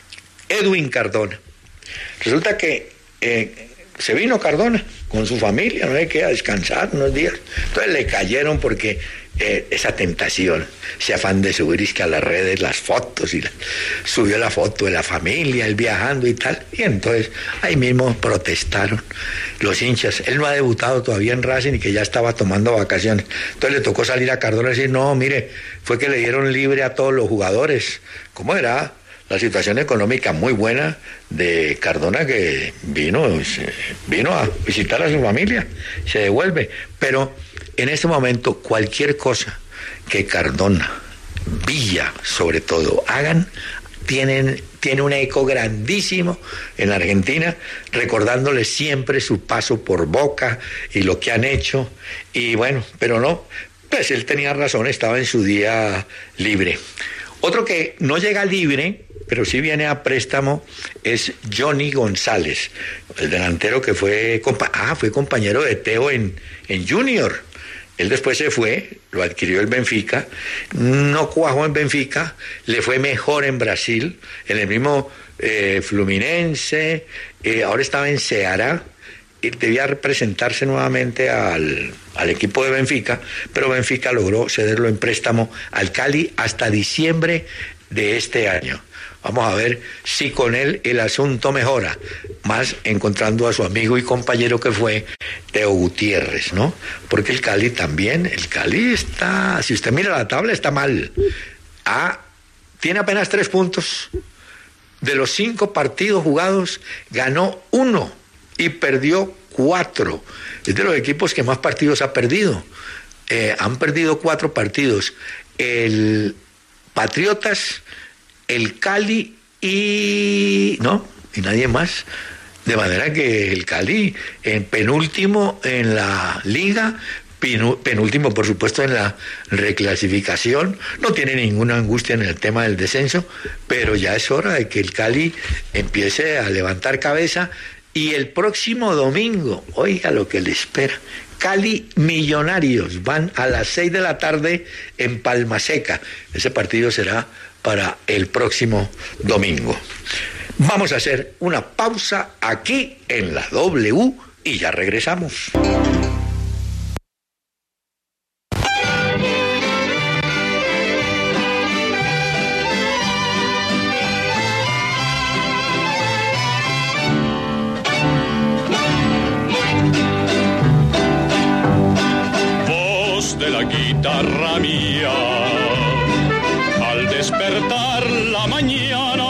S1: Edwin Cardona. Resulta que eh, se vino Cardona con su familia, no hay que a descansar unos días. Entonces le cayeron porque eh, esa tentación, ese afán de subir es que a las redes las fotos, y la, subió la foto de la familia, él viajando y tal, y entonces ahí mismo protestaron los hinchas. Él no ha debutado todavía en Racing y que ya estaba tomando vacaciones. Entonces le tocó salir a Cardona y decir, no, mire, fue que le dieron libre a todos los jugadores. ¿Cómo era? La situación económica muy buena de Cardona, que vino, vino a visitar a su familia, se devuelve. Pero en este momento cualquier cosa que Cardona, Villa sobre todo, hagan, tienen, tiene un eco grandísimo en Argentina, recordándoles siempre su paso por Boca y lo que han hecho. Y bueno, pero no, pues él tenía razón, estaba en su día libre. Otro que no llega libre, pero sí viene a préstamo, es Johnny González, el delantero que fue, compa- ah, fue compañero de Teo en, en Junior. Él después se fue, lo adquirió el Benfica, no cuajó en Benfica, le fue mejor en Brasil, en el mismo eh, Fluminense, eh, ahora estaba en Ceará, y debía presentarse nuevamente al, al equipo de Benfica, pero Benfica logró cederlo en préstamo al Cali hasta diciembre de este año. Vamos a ver si con él el asunto mejora, más encontrando a su amigo y compañero que fue Teo Gutiérrez, ¿no? Porque el Cali también, el Cali está, si usted mira la tabla, está mal. Ah, tiene apenas tres puntos. De los cinco partidos jugados, ganó uno y perdió cuatro. Es de los equipos que más partidos ha perdido. Eh, han perdido cuatro partidos. El Patriotas, el Cali y... no, y nadie más. De manera que el Cali, en penúltimo en la liga, penúltimo por supuesto en la reclasificación, no tiene ninguna angustia en el tema del descenso, pero ya es hora de que el Cali empiece a levantar cabeza. Y el próximo domingo, oiga lo que le espera, Cali Millonarios, van a las seis de la tarde en Palma Seca. Ese partido será para el próximo domingo. Vamos a hacer una pausa aquí en la W y ya regresamos.
S9: Voz de la guitarra mía, al despertar la mañana,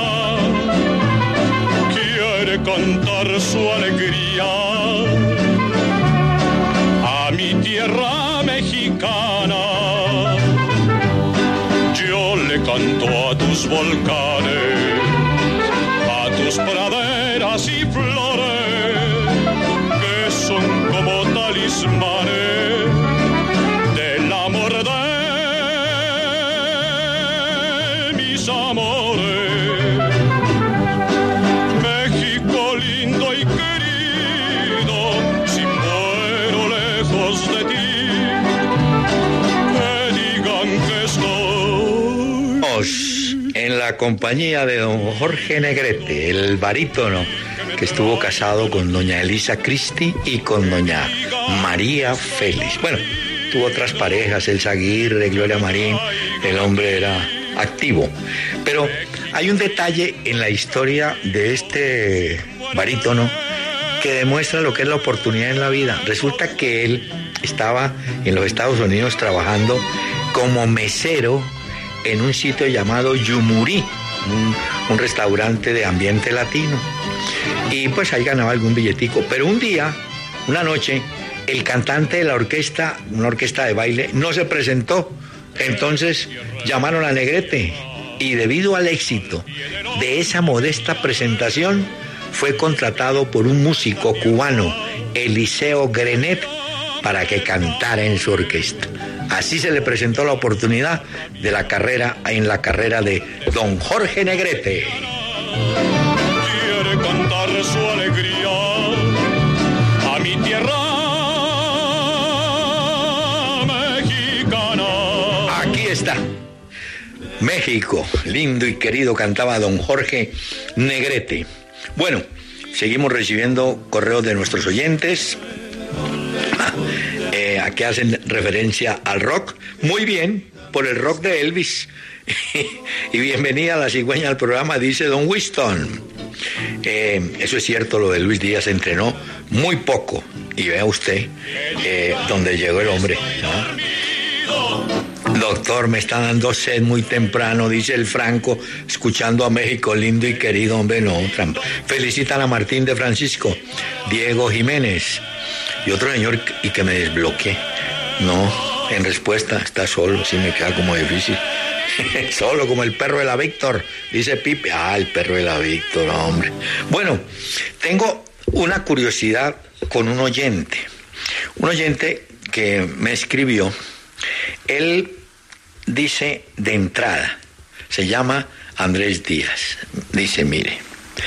S9: quiere cantar su alegría a mi tierra mexicana. Yo le canto a tus volcanes, a tus praderas y flores, que son como talismanes del amor de
S1: la compañía de don Jorge Negrete, el barítono que estuvo casado con doña Elisa Cristi y con doña María Félix. Bueno, tuvo otras parejas, Elsa Aguirre, Gloria Marín, el hombre era activo. Pero hay un detalle en la historia de este barítono que demuestra lo que es la oportunidad en la vida. Resulta que él estaba en los Estados Unidos trabajando como mesero en un sitio llamado Yumurí, un, un restaurante de ambiente latino. Y pues ahí ganaba algún billetico. Pero un día, una noche, el cantante de la orquesta, una orquesta de baile, no se presentó. Entonces llamaron a Negrete y debido al éxito de esa modesta presentación, fue contratado por un músico cubano, Eliseo Grenet, para que cantara en su orquesta. Así se le presentó la oportunidad de la carrera en la carrera de don Jorge Negrete.
S9: Quiere cantar su alegría a mi tierra mexicana.
S1: Aquí está. México, lindo y querido, cantaba don Jorge Negrete. Bueno, seguimos recibiendo correos de nuestros oyentes. Ah, eh, aquí hacen referencia al rock. Muy bien, por el rock de Elvis. Y bienvenida a la cigüeña al programa, dice don Winston. Eh, eso es cierto, lo de Luis Díaz, entrenó muy poco. Y vea usted eh, dónde llegó el hombre, ¿no? Doctor, me está dando sed muy temprano, dice el Franco, escuchando a México, lindo y querido, hombre, no. Felicitan a Martín de Francisco, Diego Jiménez y otro señor, y que me desbloqueé. No, en respuesta, está solo, sí me queda como difícil. Solo como el perro de la Víctor, dice Pipe. Ah, el perro de la Víctor, hombre. Bueno, tengo una curiosidad con un oyente. Un oyente que me escribió. Él dice de entrada, se llama Andrés Díaz. Dice, mire,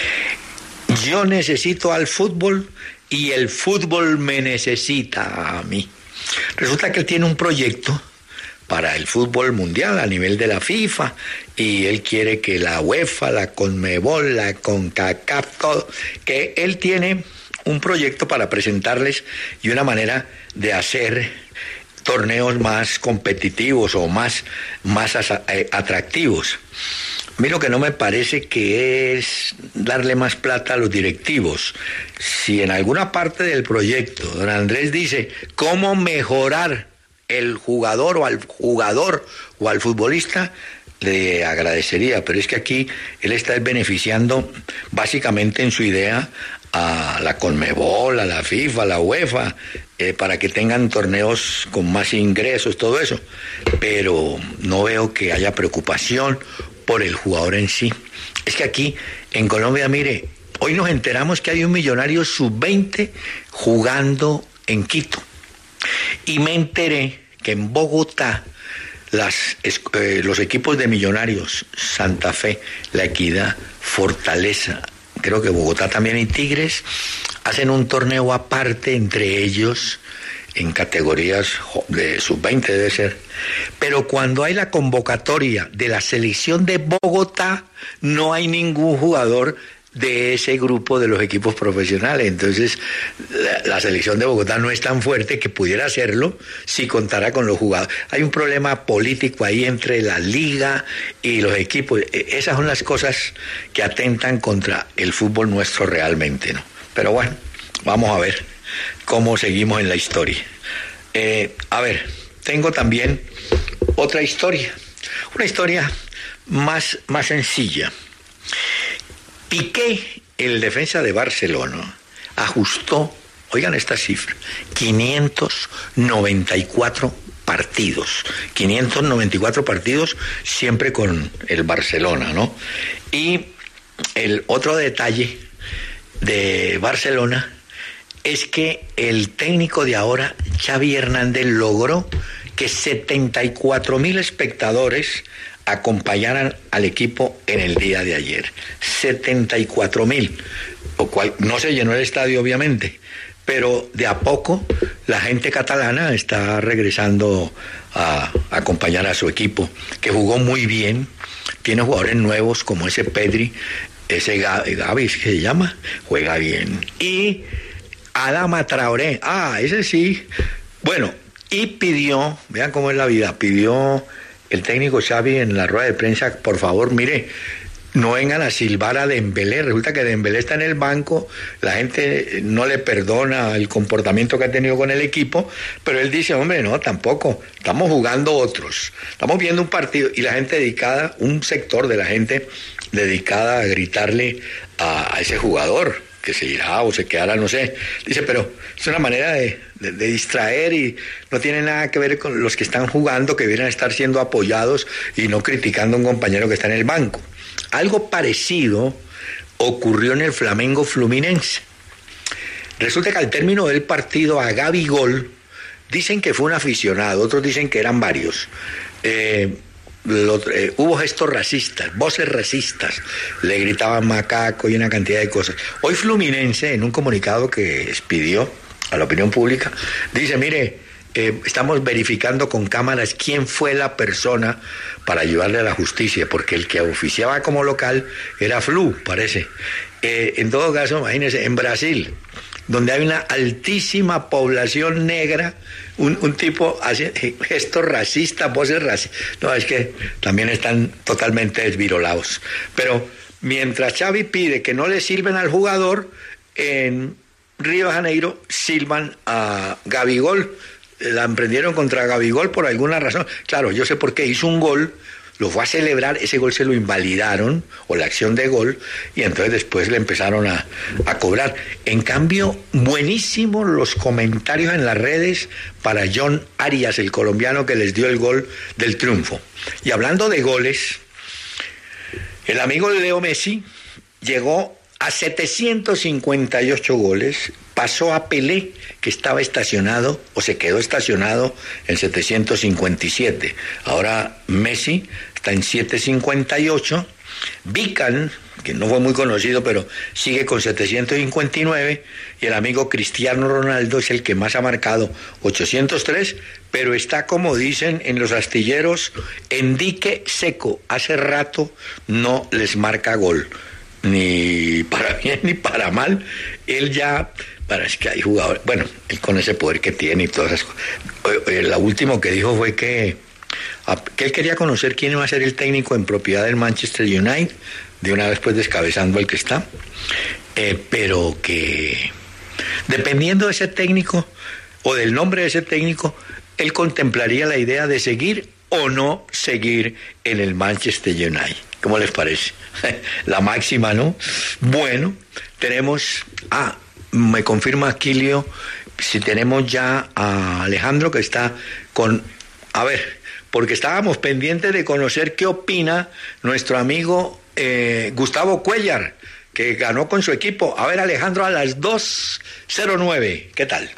S1: yo necesito al fútbol y el fútbol me necesita a mí. Resulta que él tiene un proyecto para el fútbol mundial a nivel de la FIFA y él quiere que la UEFA, la CONMEBOL, la CONCACAF, todo, que él tiene un proyecto para presentarles y una manera de hacer torneos más competitivos o más, más atractivos. A mí lo que no me parece que es darle más plata a los directivos. Si en alguna parte del proyecto don Andrés dice cómo mejorar el jugador o al jugador o al futbolista, le agradecería, pero es que aquí él está beneficiando básicamente en su idea a la CONMEBOL, a la FIFA, a la UEFA, eh, para que tengan torneos con más ingresos, todo eso. Pero no veo que haya preocupación por el jugador en sí. Es que aquí, en Colombia, mire, hoy nos enteramos que hay un Millonario sub veinte jugando en Quito. Y me enteré que en Bogotá las, eh, los equipos de Millonarios, Santa Fe, La Equidad, Fortaleza, creo que Bogotá también y Tigres, hacen un torneo aparte entre ellos en categorías de sub veinte debe ser. Pero cuando hay la convocatoria de la selección de Bogotá, no hay ningún jugador de ese grupo de los equipos profesionales. Entonces, la, la selección de Bogotá no es tan fuerte que pudiera hacerlo si contara con los jugadores. Hay un problema político ahí entre la liga y los equipos. Esas son las cosas que atentan contra el fútbol nuestro realmente, ¿no? Pero bueno, vamos a ver cómo seguimos en la historia. Eh, a ver, tengo también otra historia, una historia más, más sencilla. Piqué, el defensa de Barcelona, ajustó, oigan esta cifra, quinientos noventa y cuatro partidos. quinientos noventa y cuatro partidos siempre con el Barcelona, ¿no? Y el otro detalle de Barcelona es que el técnico de ahora, Xavi Hernández, logró que setenta y cuatro mil espectadores acompañaran al equipo en el día de ayer. setenta y cuatro mil, lo cual no se llenó el estadio obviamente, pero de a poco la gente catalana está regresando a, a acompañar a su equipo, que jugó muy bien, tiene jugadores nuevos como ese Pedri, ese Gavi, que se llama, juega bien, y Adama Traoré, ah, ese sí, bueno, y pidió, vean cómo es la vida, pidió el técnico Xavi en la rueda de prensa, por favor, mire, no vengan a silbar a Dembélé. Resulta que Dembélé está en el banco, la gente no le perdona el comportamiento que ha tenido con el equipo, pero él dice, hombre, no, tampoco, estamos jugando otros, estamos viendo un partido, y la gente dedicada, un sector de la gente dedicada a gritarle a, a ese jugador, que se irá o se quedará, no sé. Dice, pero es una manera de, de, de distraer y no tiene nada que ver con los que están jugando, que vienen a estar siendo apoyados y no criticando a un compañero que está en el banco. Algo parecido ocurrió en el Flamengo Fluminense. Resulta que al término del partido a Gabigol, dicen que fue un aficionado, otros dicen que eran varios, eh, Lo, eh, hubo gestos racistas, voces racistas, le gritaban macaco y una cantidad de cosas. Hoy Fluminense, en un comunicado que expidió a la opinión pública, dice, mire, eh, estamos verificando con cámaras quién fue la persona para ayudarle a la justicia, porque el que oficiaba como local era Flu, parece. Eh, en todo caso, imagínense, en Brasil, donde hay una altísima población negra, un, un tipo hace gestos racistas, voces racistas. No, es que también están totalmente desvirolados. Pero mientras Xavi pide que no le sirven al jugador, en Río de Janeiro silban a Gabigol. La emprendieron contra Gabigol por alguna razón. Claro, yo sé por qué, hizo un gol, lo fue a celebrar, ese gol se lo invalidaron, o la acción de gol, y entonces después le empezaron a, a cobrar. En cambio, buenísimos los comentarios en las redes para John Arias, el colombiano que les dio el gol del triunfo. Y hablando de goles, el amigo de Leo Messi llegó a setecientos cincuenta y ocho goles, pasó a Pelé, que estaba estacionado, o se quedó estacionado en setecientos cincuenta y siete. Ahora Messi está en setecientos cincuenta y ocho. Vican, que no fue muy conocido, pero sigue con setecientos cincuenta y nueve. Y el amigo Cristiano Ronaldo es el que más ha marcado, ochocientos tres, pero está, como dicen en los astilleros, en dique seco. Hace rato no les marca gol, ni para bien ni para mal. Él ya... Parece que hay jugadores, bueno, él con ese poder que tiene y todas esas cosas. Lo último que dijo fue que, que él quería conocer quién iba a ser el técnico en propiedad del Manchester United, de una vez pues descabezando al que está, eh, pero que dependiendo de ese técnico o del nombre de ese técnico, él contemplaría la idea de seguir o no seguir en el Manchester United. ¿Cómo les parece? La máxima, ¿no? Bueno, tenemos... Ah, me confirma Aquilio si tenemos ya a Alejandro, que está con... A ver, porque estábamos pendientes de conocer qué opina nuestro amigo eh, Gustavo Cuéllar, que ganó con su equipo. A ver, Alejandro, a las dos cero nueve, ¿qué tal?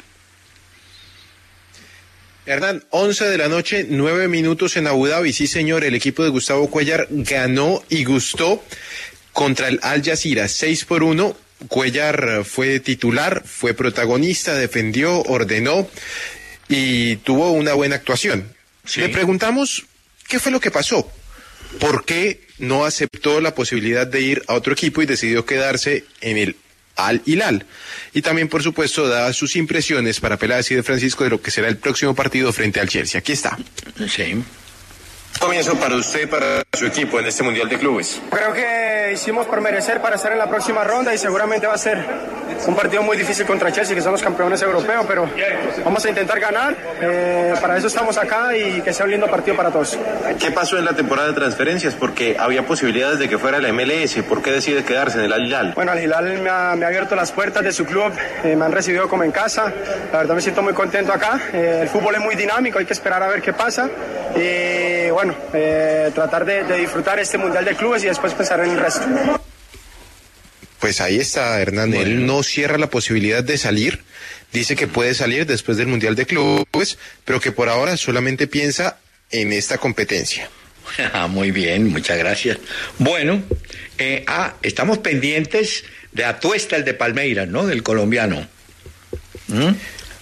S6: Hernán, once de la noche, nueve minutos en Abu Dhabi. Sí, señor, el equipo de Gustavo Cuéllar ganó y gustó contra el Al Jazeera, seis por uno. Cuéllar fue titular, fue protagonista, defendió, ordenó y tuvo una buena actuación. Sí. Le preguntamos qué fue lo que pasó, por qué no aceptó la posibilidad de ir a otro equipo y decidió quedarse en el Al Hilal. Y también, por supuesto, da sus impresiones para Peláez y de Francisco de lo que será el próximo partido frente al Chelsea. Aquí está.
S1: Sí.
S6: Comienzo para usted, para su equipo en este Mundial de Clubes.
S10: Creo que hicimos por merecer para estar en la próxima ronda y seguramente va a ser un partido muy difícil contra Chelsea, que son los campeones europeos, pero vamos a intentar ganar, eh, para eso estamos acá y que sea un lindo partido para todos.
S6: ¿Qué pasó en la temporada de transferencias? Porque había posibilidades de que fuera la M L S, ¿por qué decide quedarse en el Al Hilal?
S10: Bueno, Al Hilal me ha, me ha abierto las puertas de su club, eh, me han recibido como en casa, la verdad me siento muy contento acá, eh, el fútbol es muy dinámico, hay que esperar a ver qué pasa y bueno, eh, tratar de, de disfrutar este Mundial de Clubes y después pensar en el resto.
S6: Pues ahí está, Hernán, bueno. Él no cierra la posibilidad de salir, dice que puede salir después del Mundial de Clubes, pero que por ahora solamente piensa en esta competencia.
S1: Muy bien, muchas gracias. Bueno, eh, ah, estamos pendientes de Atuesta, el de Palmeiras, ¿no? Del colombiano.
S6: ¿Mm?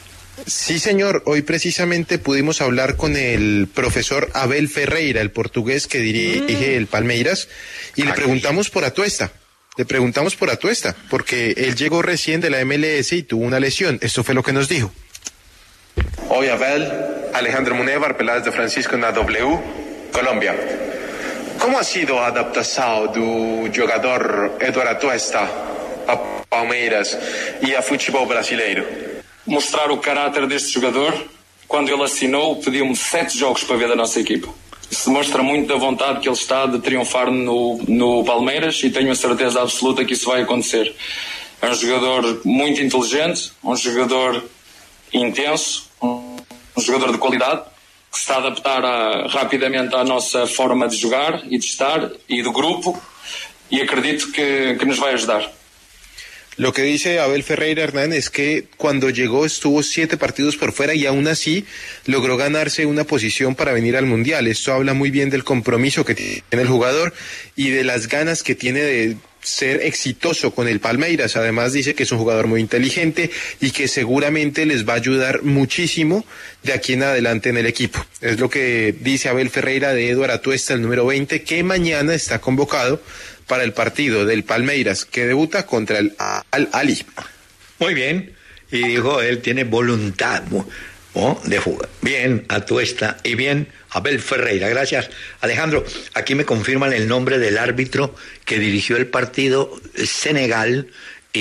S6: Sí, señor. Hoy precisamente pudimos hablar con el profesor Abel Ferreira, el portugués que dirige el Palmeiras, y le preguntamos por Atuesta. Le preguntamos por Atuesta, porque él llegó recién de la M L S y tuvo una lesión. Esto fue lo que nos dijo.
S11: Oi, Abel. Alejandro Munevar, Peláez de Francisco na W, Colômbia. Como ha sido a adaptação do jogador Eduardo Atuesta a Palmeiras e a futebol brasileiro?
S12: Mostrar o caráter deste jogador. Quando ele assinou, pediu-me sete jogos para ver da nossa equipa. Isso demonstra muito da vontade que ele está de triunfar no, no Palmeiras e tenho a certeza absoluta que isso vai acontecer. É um jogador muito inteligente, um jogador intenso, um, um jogador de qualidade, que se está a adaptar a, rapidamente à nossa forma de jogar e de estar e do grupo, e acredito que, que nos vai ajudar.
S6: Lo que dice Abel Ferreira, Hernán, es que cuando llegó estuvo siete partidos por fuera y aún así logró ganarse una posición para venir al Mundial. Esto habla muy bien del compromiso que tiene el jugador y de las ganas que tiene de ser exitoso con el Palmeiras. Además dice que es un jugador muy inteligente y que seguramente les va a ayudar muchísimo de aquí en adelante en el equipo. Es lo que dice Abel Ferreira de Eduardo Atuesta, el número veinte, que mañana está convocado para el partido del Palmeiras, que debuta contra el Al-Ahly.
S1: Muy bien, y dijo, él tiene voluntad ¿no? de jugar. Bien, Atuesta, y bien, Abel Ferreira. Gracias, Alejandro. Aquí me confirman el nombre del árbitro que dirigió el partido Senegal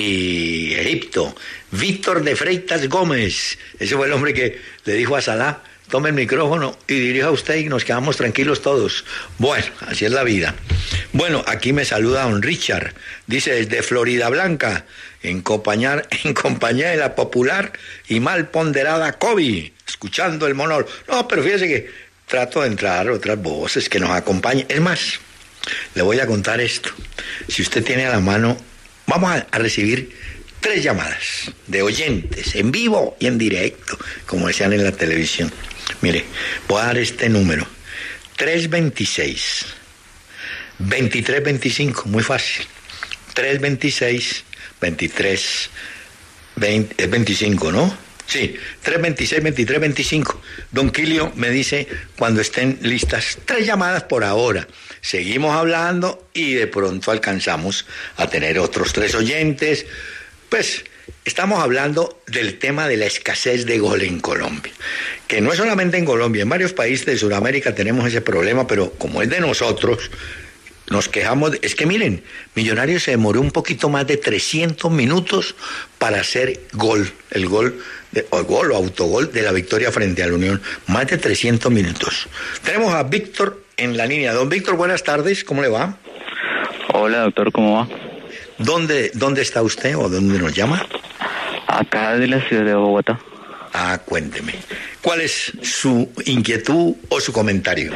S1: y Egipto, Víctor de Freitas Gómez. Ese fue el hombre que le dijo a Salah, tome el micrófono y dirija usted y nos quedamos tranquilos todos. Bueno, así es la vida. Bueno, aquí me saluda don Richard. Dice, desde Florida Blanca, en compañía, en compañía de la popular y mal ponderada Kobe, escuchando el monólogo. No, pero fíjese que trato de entrar otras voces que nos acompañen. Es más, le voy a contar esto. Si usted tiene a la mano, vamos a, a recibir tres llamadas de oyentes, en vivo y en directo, como decían en la televisión. Mire, voy a dar este número, tres veintiséis, veintitrés veinticinco, muy fácil, tres veintiséis, veintitrés, veinte, es veinticinco, ¿no? Sí, tres veintiséis, veintitrés veinticinco. Don Quilio me dice cuando estén listas tres llamadas por ahora. Seguimos hablando y de pronto alcanzamos a tener otros tres oyentes. Pues estamos hablando del tema de la escasez de gol en Colombia, que no es solamente en Colombia, en varios países de Sudamérica tenemos ese problema, pero como es de nosotros, nos quejamos. De, es que miren, Millonarios se demoró un poquito más de trescientos minutos para hacer gol, el gol, de, o gol o autogol de la victoria frente a la Unión, más de trescientos minutos. Tenemos a Víctor en la línea. Don Víctor, buenas tardes, ¿cómo le va?
S13: Hola, doctor, ¿cómo va?
S1: ¿Dónde, dónde está usted o dónde nos llama?
S13: Acá de la ciudad de Bogotá.
S1: Ah, cuénteme. ¿Cuál es su inquietud o su comentario?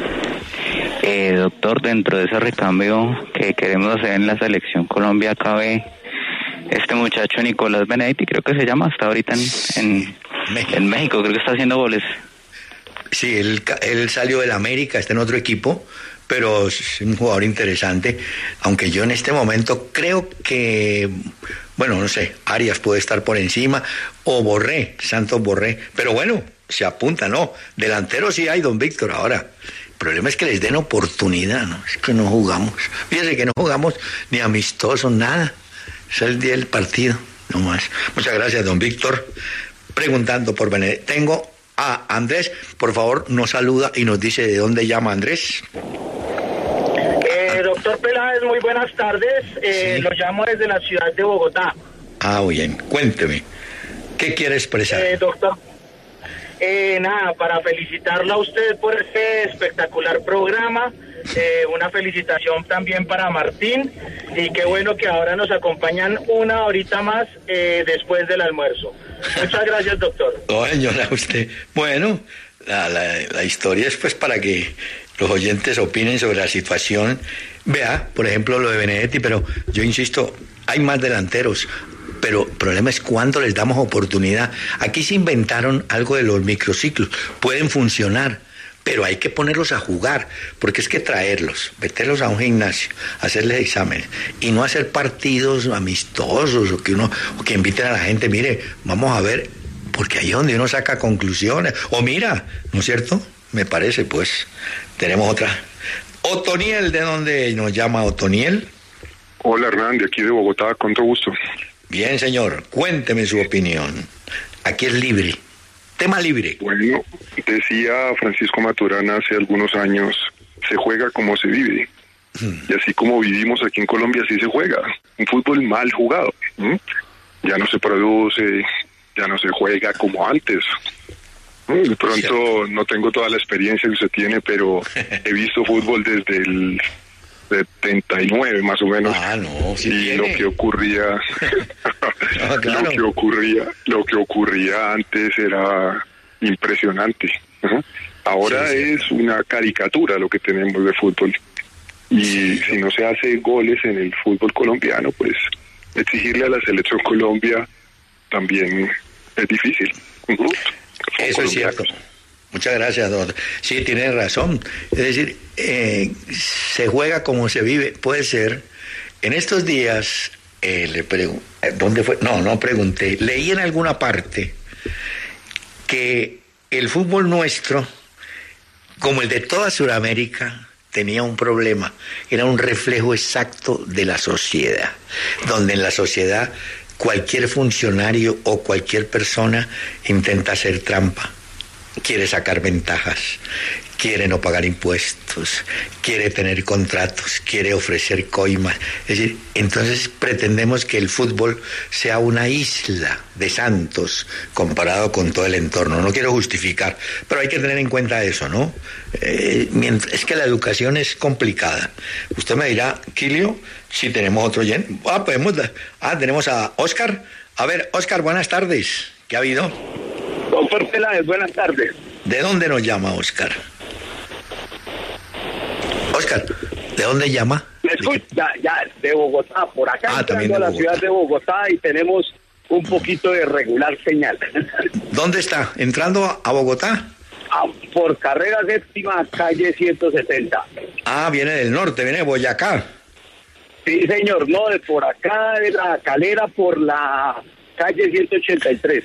S13: Eh, doctor, dentro de ese recambio que queremos hacer en la selección Colombia, cabe este muchacho Nicolás Benedetti, creo que se llama, hasta ahorita en, en, México. en México, creo que está haciendo goles.
S1: Sí, él, él salió del América, está en otro equipo, pero es un jugador interesante, aunque yo en este momento creo que, bueno, no sé, Arias puede estar por encima, o Borré, Santos Borré, pero bueno, se apunta, ¿no? Delantero sí hay, don Víctor, ahora. El problema es que les den oportunidad, ¿no? Es que no jugamos. Fíjense que no jugamos ni amistosos, nada. Es el día del partido, no más. Muchas gracias, don Víctor. Preguntando por Benedetti. Tengo a Andrés, por favor, nos saluda y nos dice de dónde llama Andrés.
S14: Eh, doctor Peláez, muy buenas tardes. Eh, sí. Lo llamo desde la ciudad de Bogotá.
S1: Ah, bien. Cuénteme. ¿Qué quiere expresar?
S14: Eh, doctor. Eh, nada, para felicitarlo a usted por este espectacular programa, eh, una felicitación también para Martín, y qué bueno que ahora nos acompañan una horita más eh, después del almuerzo. Muchas gracias, doctor.
S1: Oh, señora, usted, bueno, la, la, la historia es pues para que los oyentes opinen sobre la situación. Vea, por ejemplo, lo de Benedetti, pero yo insisto, hay más delanteros. Pero el problema es cuándo les damos oportunidad. Aquí se inventaron algo de los microciclos. Pueden funcionar, pero hay que ponerlos a jugar. Porque es que traerlos, meterlos a un gimnasio, hacerles exámenes y no hacer partidos amistosos o que uno o que inviten a la gente. Mire, vamos a ver porque ahí es donde uno saca conclusiones. O mira, ¿no es cierto? Me parece, pues, tenemos otra. Otoniel, ¿de dónde nos llama Otoniel?
S15: Hola, Hernán, de aquí de Bogotá, con todo gusto.
S1: Bien, señor, cuénteme su opinión. Aquí es libre, tema libre.
S15: Bueno, decía Francisco Maturana hace algunos años, se juega como se vive. Hmm. Y así como vivimos aquí en Colombia, así se juega. Un fútbol mal jugado. ¿Mm? Ya no se produce, ya no se juega como antes. De pronto no tengo toda la experiencia que usted tiene, pero he visto fútbol desde el setenta y nueve más o menos.
S1: Ah, no, sí
S15: y
S1: tiene.
S15: lo que ocurría,
S1: no, claro.
S15: lo que ocurría, lo que ocurría antes era impresionante. ¿Uh? Ahora sí, sí. es una caricatura lo que tenemos de fútbol. Y sí. si no se hace goles en el fútbol colombiano, pues exigirle a la selección Colombia también es difícil. Uh-huh.
S1: Eso es cierto. Muchas gracias, doctor. Sí, tiene razón. Es decir, eh, se juega como se vive. Puede ser. En estos días, eh, le pregunté, ¿dónde fue? No, no pregunté. Leí en alguna parte que el fútbol nuestro, como el de toda Sudamérica, tenía un problema. Era un reflejo exacto de la sociedad, donde en la sociedad cualquier funcionario o cualquier persona intenta hacer trampa, quiere sacar ventajas, quiere no pagar impuestos, quiere tener contratos, quiere ofrecer coimas. Es decir, entonces pretendemos que el fútbol sea una isla de santos comparado con todo el entorno. No quiero justificar, pero hay que tener en cuenta eso, ¿no? Eh, mientras, es que la educación es complicada. Usted me dirá, Quilio, si tenemos otro oyente. Ah, podemos, ah, tenemos a Oscar. A ver, Oscar, buenas tardes. ¿Qué ha habido?
S16: Doctor Peláez, buenas tardes.
S1: ¿De dónde nos llama Oscar? Oscar, ¿de dónde llama?
S16: Me escucha, ya, ya, de Bogotá, por acá,
S1: ah,
S16: entrando a la ciudad de Bogotá y tenemos un poquito de regular señal.
S1: ¿Dónde está? ¿Entrando a Bogotá?
S16: Ah, por carrera séptima, calle ciento setenta.
S1: Ah, viene del norte, viene de Boyacá.
S16: Sí, señor, no, de por acá, de la Calera, por la calle ciento ochenta y tres.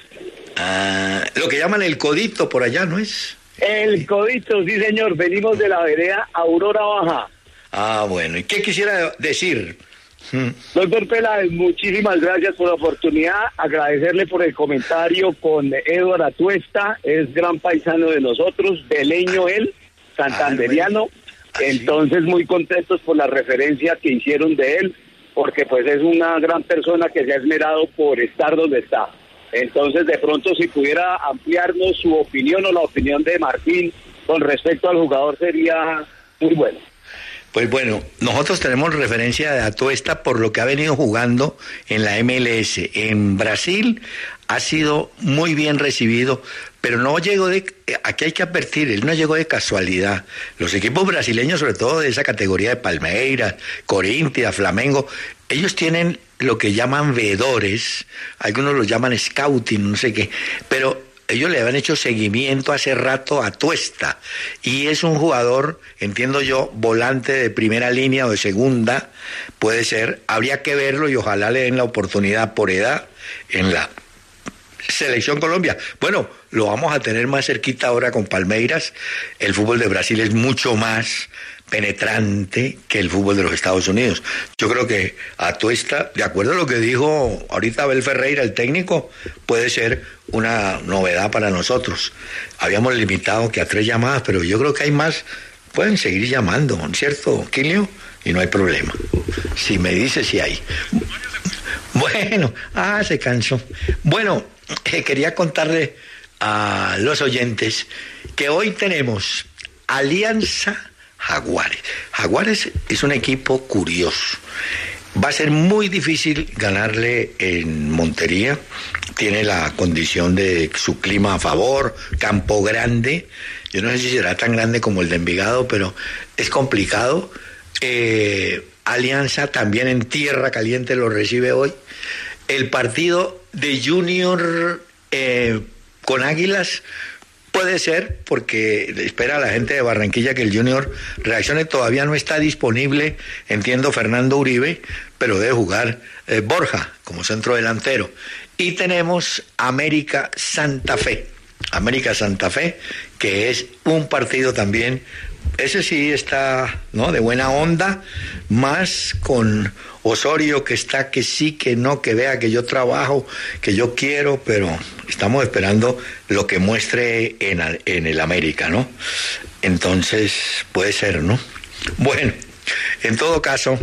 S1: Ah, lo que llaman el Codito por allá, ¿no es?
S16: El Codito, sí, señor. Venimos de la vereda Aurora Baja.
S1: Ah, bueno. ¿Y qué quisiera decir?
S16: Doctor Peláez, muchísimas gracias por la oportunidad. Agradecerle por el comentario con Eduardo Atuesta. Es gran paisano de nosotros, beleño él, santanderiano. Ah, Entonces, muy contentos por la referencia que hicieron de él, porque pues es una gran persona que se ha esmerado por estar donde está. Entonces, de pronto, si pudiera ampliarnos su opinión o la opinión de Martín con respecto al jugador, sería muy bueno.
S1: Pues bueno, nosotros tenemos referencia de Atuesta por lo que ha venido jugando en la M L S. En Brasil ha sido muy bien recibido, pero no llegó de... Aquí hay que advertir, él no llegó de casualidad. Los equipos brasileños, sobre todo de esa categoría de Palmeiras, Corinthians, Flamengo, ellos tienen lo que llaman veedores, algunos lo llaman scouting, no sé qué, pero ellos le habían hecho seguimiento hace rato a Atuesta, y es un jugador, entiendo yo, volante de primera línea o de segunda, puede ser, habría que verlo y ojalá le den la oportunidad por edad en la Selección Colombia. Bueno, lo vamos a tener más cerquita ahora con Palmeiras. El fútbol de Brasil es mucho más penetrante que el fútbol de los Estados Unidos. Yo creo que Atuesta, de acuerdo a lo que dijo ahorita Abel Ferreira, el técnico, puede ser una novedad para nosotros. Habíamos limitado que a tres llamadas, pero yo creo que hay más. Pueden seguir llamando, ¿cierto, Quilio? Y no hay problema. Si me dice si hay. Bueno, ah, se cansó. Bueno, eh, quería contarle a los oyentes que hoy tenemos Alianza Jaguares. Jaguares es un equipo curioso. Va a ser muy difícil ganarle en Montería. Tiene la condición de su clima a favor, campo grande. Yo no sé si será tan grande como el de Envigado, pero es complicado. Eh, Alianza también en tierra caliente lo recibe hoy. El partido de Junior eh, con Águilas puede ser, porque espera a la gente de Barranquilla que el Junior reaccione. Todavía no está disponible, entiendo, Fernando Uribe, pero debe jugar eh, Borja como centro delantero. Y tenemos América Santa Fe. América Santa Fe, que es un partido también, ese sí está, ¿no?, de buena onda, más con Osorio, que está que sí, que no, que vea que yo trabajo, que yo quiero, pero estamos esperando lo que muestre en, en el América, ¿no? Entonces, puede ser, ¿no? Bueno, en todo caso,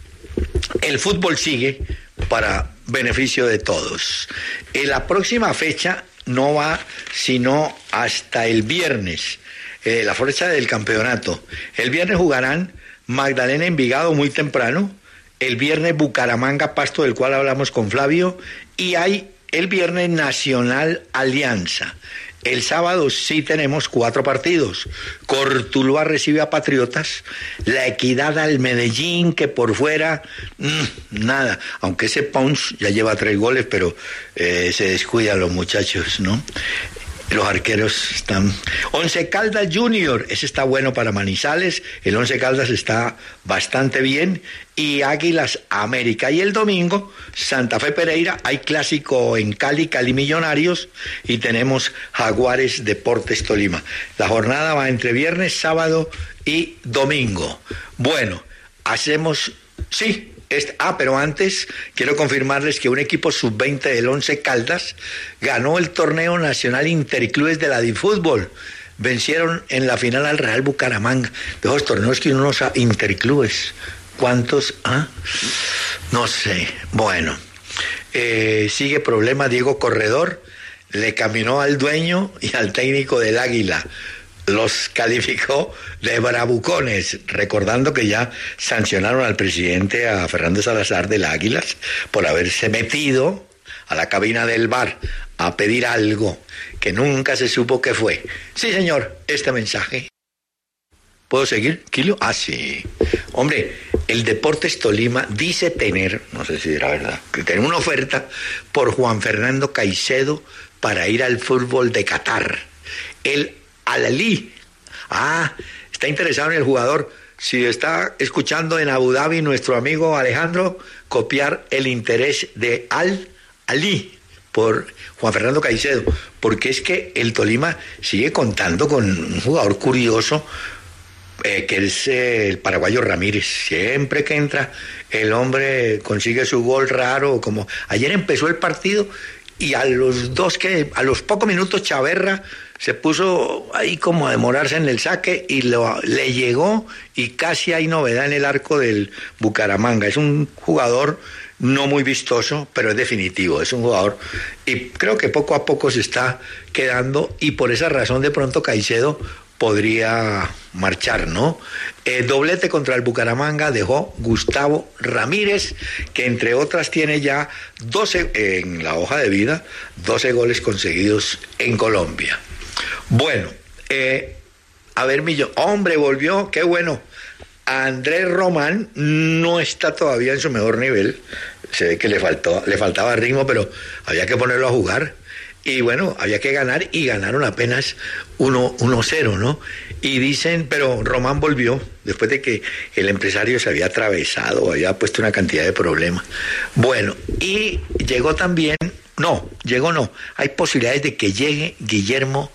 S1: el fútbol sigue para beneficio de todos. En la próxima fecha no va sino hasta el viernes, eh, la fecha del campeonato. El viernes jugarán Magdalena Envigado muy temprano, el viernes Bucaramanga Pasto, del cual hablamos con Flavio, y hay el viernes Nacional Alianza. El sábado sí tenemos cuatro partidos. Cortuluá recibe a Patriotas, La Equidad al Medellín, que por fuera, mmm, nada, aunque ese Pons ya lleva tres goles, pero eh, se descuidan los muchachos, ¿no? Los arqueros están... Once Caldas Junior, ese está bueno para Manizales, el Once Caldas está bastante bien, y Águilas América. Y el domingo, Santa Fe Pereira, hay clásico en Cali, Cali Millonarios, y tenemos Jaguares Deportes Tolima. La jornada va entre viernes, sábado y domingo. Bueno, hacemos... Sí. Este, ah, pero antes quiero confirmarles que un equipo sub veinte del Once Caldas ganó el torneo nacional Interclubes de la Difútbol. Vencieron en la final al Real Bucaramanga. De esos torneos que uno no sabe, Interclubes. ¿Cuántos? ¿Ah? No sé. Bueno, eh, sigue problema Diego Corredor. Le caminó al dueño y al técnico del Águila. Los calificó de bravucones, recordando que ya sancionaron al presidente, a Fernando Salazar del Águilas, por haberse metido a la cabina del bar a pedir algo que nunca se supo qué fue. Sí, señor, este mensaje. ¿Puedo seguir, Kilo? Ah, sí. Hombre, el Deportes Tolima dice tener, no sé si era verdad, que tiene una oferta por Juan Fernando Caicedo para ir al fútbol de Qatar. El Al-Ahly. Ah, está interesado en el jugador. Si está escuchando en Abu Dhabi nuestro amigo Alejandro, copiar el interés de Al-Ahly por Juan Fernando Caicedo, porque es que el Tolima sigue contando con un jugador curioso, eh, que es eh, el paraguayo Ramírez. Siempre que entra, el hombre consigue su gol raro, como ayer empezó el partido y a los dos que, a los pocos minutos Chaverra se puso ahí como a demorarse en el saque y lo, le llegó, y casi hay novedad en el arco del Bucaramanga. Es un jugador no muy vistoso, pero es definitivo, es un jugador, y creo que poco a poco se está quedando, y por esa razón de pronto Caicedo podría marchar, ¿no? El doblete contra el Bucaramanga dejó Gustavo Ramírez, que entre otras tiene ya doce en la hoja de vida, doce goles conseguidos en Colombia. Bueno, eh, a ver, Millón, hombre, volvió, qué bueno. Andrés Román no está todavía en su mejor nivel, se ve que le faltó, le faltaba ritmo, pero había que ponerlo a jugar. Y bueno, había que ganar, y ganaron apenas uno cero, ¿no? Y dicen, pero Román volvió después de que el empresario se había atravesado, había puesto una cantidad de problemas. Bueno, y llegó también, no, llegó no, hay posibilidades de que llegue Guillermo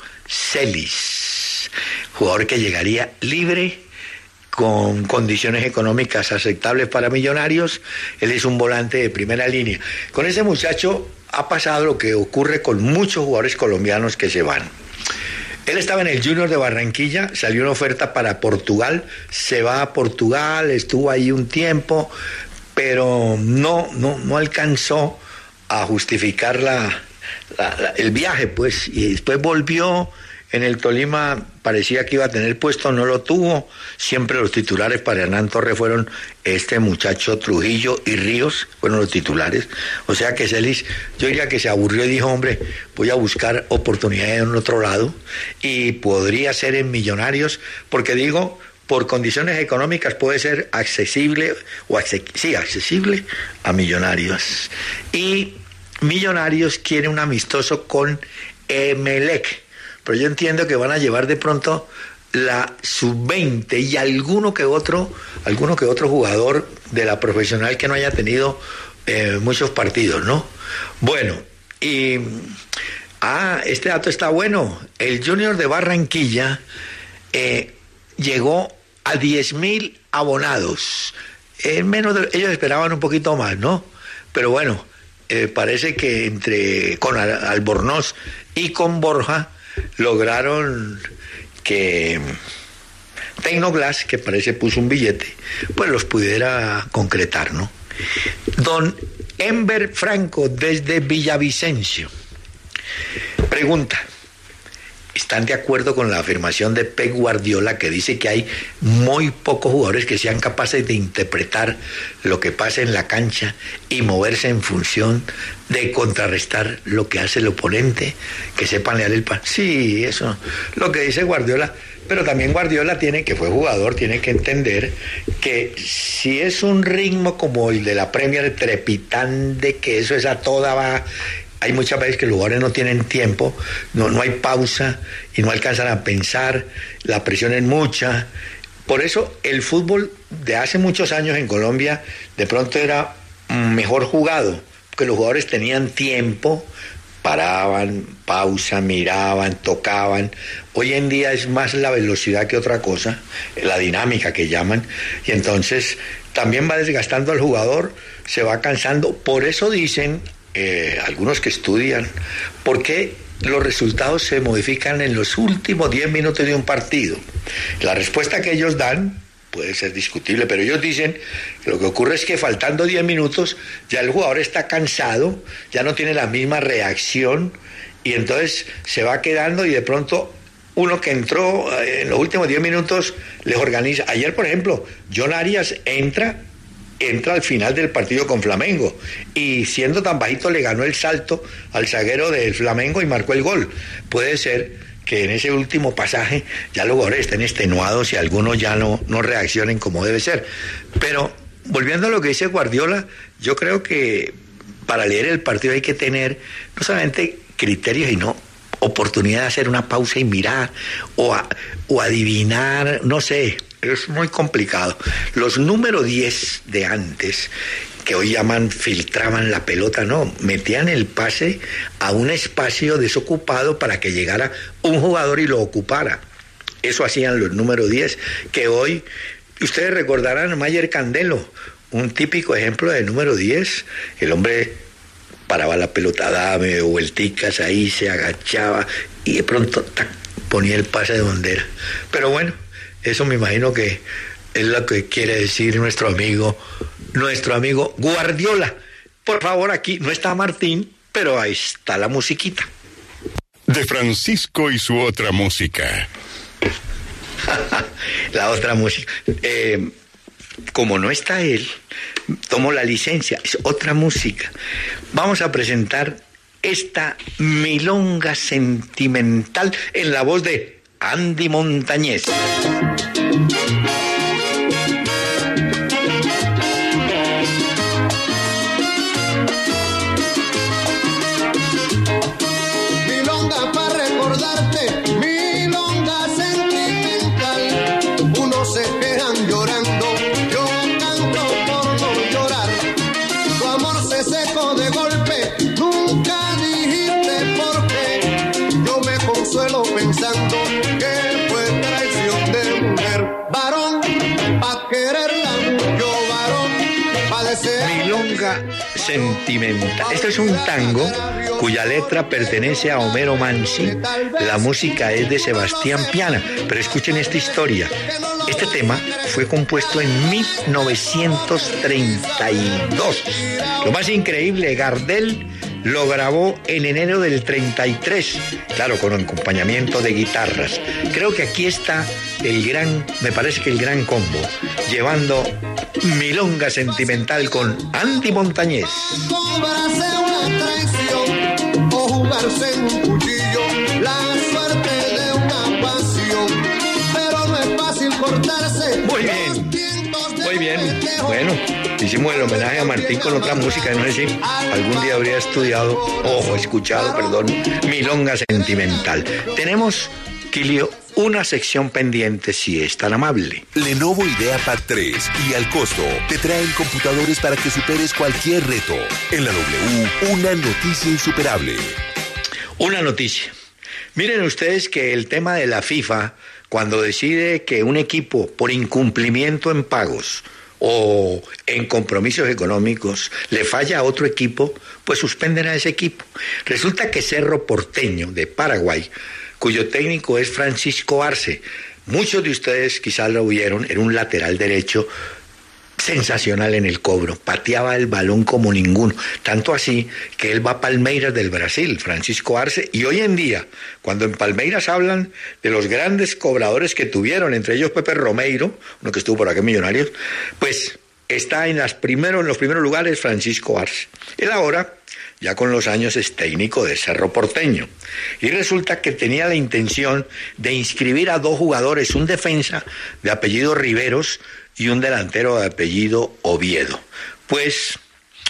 S1: Celis, jugador que llegaría libre, con condiciones económicas aceptables para Millonarios. Él es un volante de primera línea. Con ese muchacho ha pasado lo que ocurre con muchos jugadores colombianos que se van. Él estaba en el Junior de Barranquilla, salió una oferta para Portugal, se va a Portugal, estuvo ahí un tiempo, pero no, no, no alcanzó a justificar la, la, la, el viaje, pues, y después volvió. En el Tolima parecía que iba a tener puesto, no lo tuvo. Siempre los titulares para Hernán Torres fueron este muchacho Trujillo y Ríos, fueron los titulares. O sea que Celis, yo diría que se aburrió y dijo, hombre, voy a buscar oportunidades en otro lado, y podría ser en Millonarios, porque digo, por condiciones económicas puede ser accesible, o acce- sí, accesible a Millonarios. Y Millonarios quiere un amistoso con Emelec. Pero yo entiendo que van a llevar de pronto la sub veinte y alguno que otro, alguno que otro jugador de la profesional que no haya tenido eh, muchos partidos, ¿no? Bueno, Y, ah, este dato está bueno. El Junior de Barranquilla eh, llegó a diez mil abonados. En menos de, ellos esperaban un poquito más, ¿no? Pero bueno, eh, parece que entre con Al, Albornoz y con Borja lograron que Tecnoglass, que parece puso un billete, pues los pudiera concretar, ¿no? Don Enver Franco, desde Villavicencio, pregunta: ¿están de acuerdo con la afirmación de Pep Guardiola, que dice que hay muy pocos jugadores que sean capaces de interpretar lo que pasa en la cancha y moverse en función de contrarrestar lo que hace el oponente, que sepan leer el pan? Sí, eso, lo que dice Guardiola. Pero también Guardiola tiene, que fue jugador, tiene que entender que si es un ritmo como el de la Premier trepitante, que eso es a toda va, hay muchas veces que los jugadores no tienen tiempo, no, no hay pausa y no alcanzan a pensar, la presión es mucha. Por eso el fútbol de hace muchos años en Colombia de pronto era mejor jugado, porque los jugadores tenían tiempo, paraban, pausa, miraban, tocaban. Hoy en día es más la velocidad que otra cosa, la dinámica que llaman, y entonces también va desgastando al jugador, se va cansando. Por eso dicen eh, algunos que estudian, ¿por qué los resultados se modifican en los últimos diez minutos de un partido? La respuesta que ellos dan puede ser discutible, pero ellos dicen que lo que ocurre es que faltando diez minutos ya el jugador está cansado, ya no tiene la misma reacción y entonces se va quedando, y de pronto uno que entró en los últimos diez minutos les organiza. Ayer, por ejemplo, John Arias entra entra al final del partido con Flamengo y siendo tan bajito le ganó el salto al zaguero del Flamengo y marcó el gol. Puede ser que en ese último pasaje ya los jugadores estén extenuados y algunos ya no, no reaccionen como debe ser. Pero volviendo a lo que dice Guardiola, yo creo que para leer el partido hay que tener no solamente criterios, sino oportunidad de hacer una pausa y mirar o, a, o adivinar, no sé, es muy complicado. Los número diez de antes, que hoy llaman filtraban la pelota, no, metían el pase a un espacio desocupado para que llegara un jugador y lo ocupara. Eso hacían los número diez, que hoy, ustedes recordarán a Mayer Candelo, un típico ejemplo de número diez, el hombre paraba la pelota, dame vuelticas ahí, se agachaba y de pronto tac, ponía el pase de donde era. Pero bueno, eso me imagino que es lo que quiere decir nuestro amigo Nuestro amigo Guardiola. Por favor, aquí no está Martín, pero ahí está la musiquita.
S17: De Francisco y su otra música.
S1: La otra música. Eh, como no está él, tomo la licencia, es otra música. Vamos a presentar esta milonga sentimental en la voz de Andy Montañez.
S18: Pensando que fue traición de mujer, varón, pa' quererla mucho, varón, pa' desear.
S1: Milonga sentimental. Esto es un tango cuya letra pertenece a Homero Manzi. La música es de Sebastián Piana. Pero escuchen esta historia. Este tema fue compuesto en mil novecientos treinta y dos. Lo más increíble, Gardel lo grabó en enero del treinta y tres, claro, con acompañamiento de guitarras. Creo que aquí está el gran, me parece que el gran combo, llevando milonga sentimental con Andy Montañez.
S18: Cobrarse una traición o jugarse en un cuchillo, la suerte de una pasión, pero no es fácil cortarse.
S1: Muy bien, muy bien, bueno. Hicimos el homenaje a Martín con otra música, no sé si algún día habría estudiado, o escuchado, perdón, milonga sentimental. Tenemos Virgilio, una sección pendiente si es tan amable.
S19: Lenovo IdeaPad tres y al costo te traen computadores para que superes cualquier reto. En la W, una noticia insuperable.
S1: Una noticia. Miren ustedes que el tema de la FIFA, cuando decide que un equipo por incumplimiento en pagos o en compromisos económicos le falla a otro equipo, pues suspenden a ese equipo. Resulta que Cerro Porteño de Paraguay, cuyo técnico es Francisco Arce, muchos de ustedes quizás lo vieron, era un lateral derecho sensacional en el cobro, pateaba el balón como ninguno, tanto así que él va a Palmeiras del Brasil, Francisco Arce, y hoy en día, cuando en Palmeiras hablan de los grandes cobradores que tuvieron, entre ellos Pepe Romeiro, uno que estuvo por acá en Millonarios, pues está en, las primero, en los primeros lugares Francisco Arce. Él ahora, ya con los años, es técnico de Cerro Porteño, y resulta que tenía la intención de inscribir a dos jugadores, un defensa de apellido Riveros y un delantero de apellido Oviedo. Pues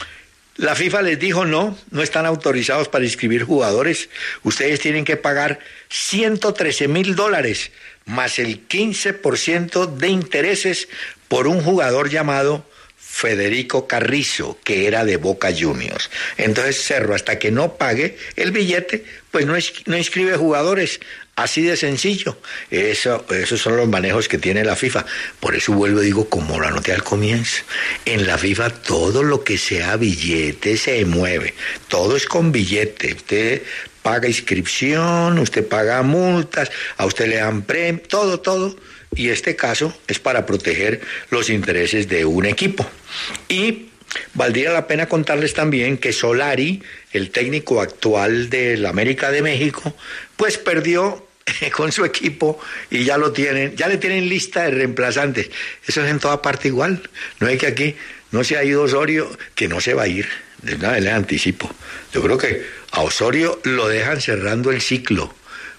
S1: la FIFA les dijo no, no están autorizados para inscribir jugadores, ustedes tienen que pagar ciento trece mil dólares más el quince por ciento de intereses por un jugador llamado Federico Carrizo, que era de Boca Juniors. Entonces Cerro, hasta que no pague el billete, pues no, es, no inscribe jugadores. Así de sencillo. Eso, esos son los manejos que tiene la FIFA. Por eso vuelvo y digo, como lo anoté al comienzo, en la FIFA todo lo que sea billete se mueve. Todo es con billete. Usted paga inscripción, usted paga multas, a usted le dan premio, todo, todo. Y este caso es para proteger los intereses de un equipo. Y valdría la pena contarles también que Solari, el técnico actual del América de México, pues perdió con su equipo y ya lo tienen, ya le tienen lista de reemplazantes. Eso es en toda parte igual. No es que aquí no se ha ido Osorio, que no se va a ir. De una vez les anticipo. Yo creo que a Osorio lo dejan cerrando el ciclo,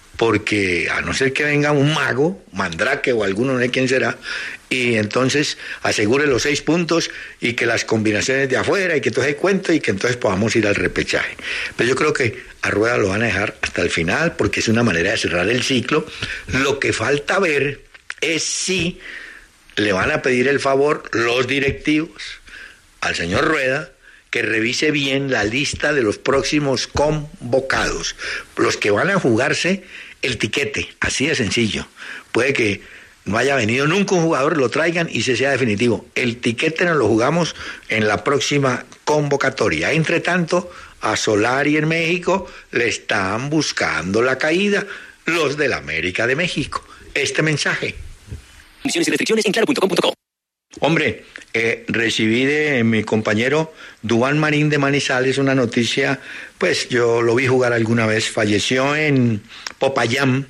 S1: porque a no ser que venga un mago, Mandrake o alguno, no sé quién será, y entonces asegure los seis puntos y que las combinaciones de afuera y que entonces cuento y que entonces podamos ir al repechaje. Pero yo creo que a Rueda lo van a dejar hasta el final porque es una manera de cerrar el ciclo. Lo que falta ver es si le van a pedir el favor los directivos al señor Rueda que revise bien la lista de los próximos convocados, los que van a jugarse el tiquete, así de sencillo. Puede que no haya venido nunca un jugador, lo traigan y se sea definitivo. El tiquete nos lo jugamos en la próxima convocatoria. Entre tanto, a Solari en México le están buscando la caída los del América de México. Este mensaje.
S8: Condiciones y restricciones en claro punto com punto co.
S1: Hombre, eh, recibí de mi compañero Duván Marín de Manizales una noticia, pues yo lo vi jugar alguna vez, falleció en Popayán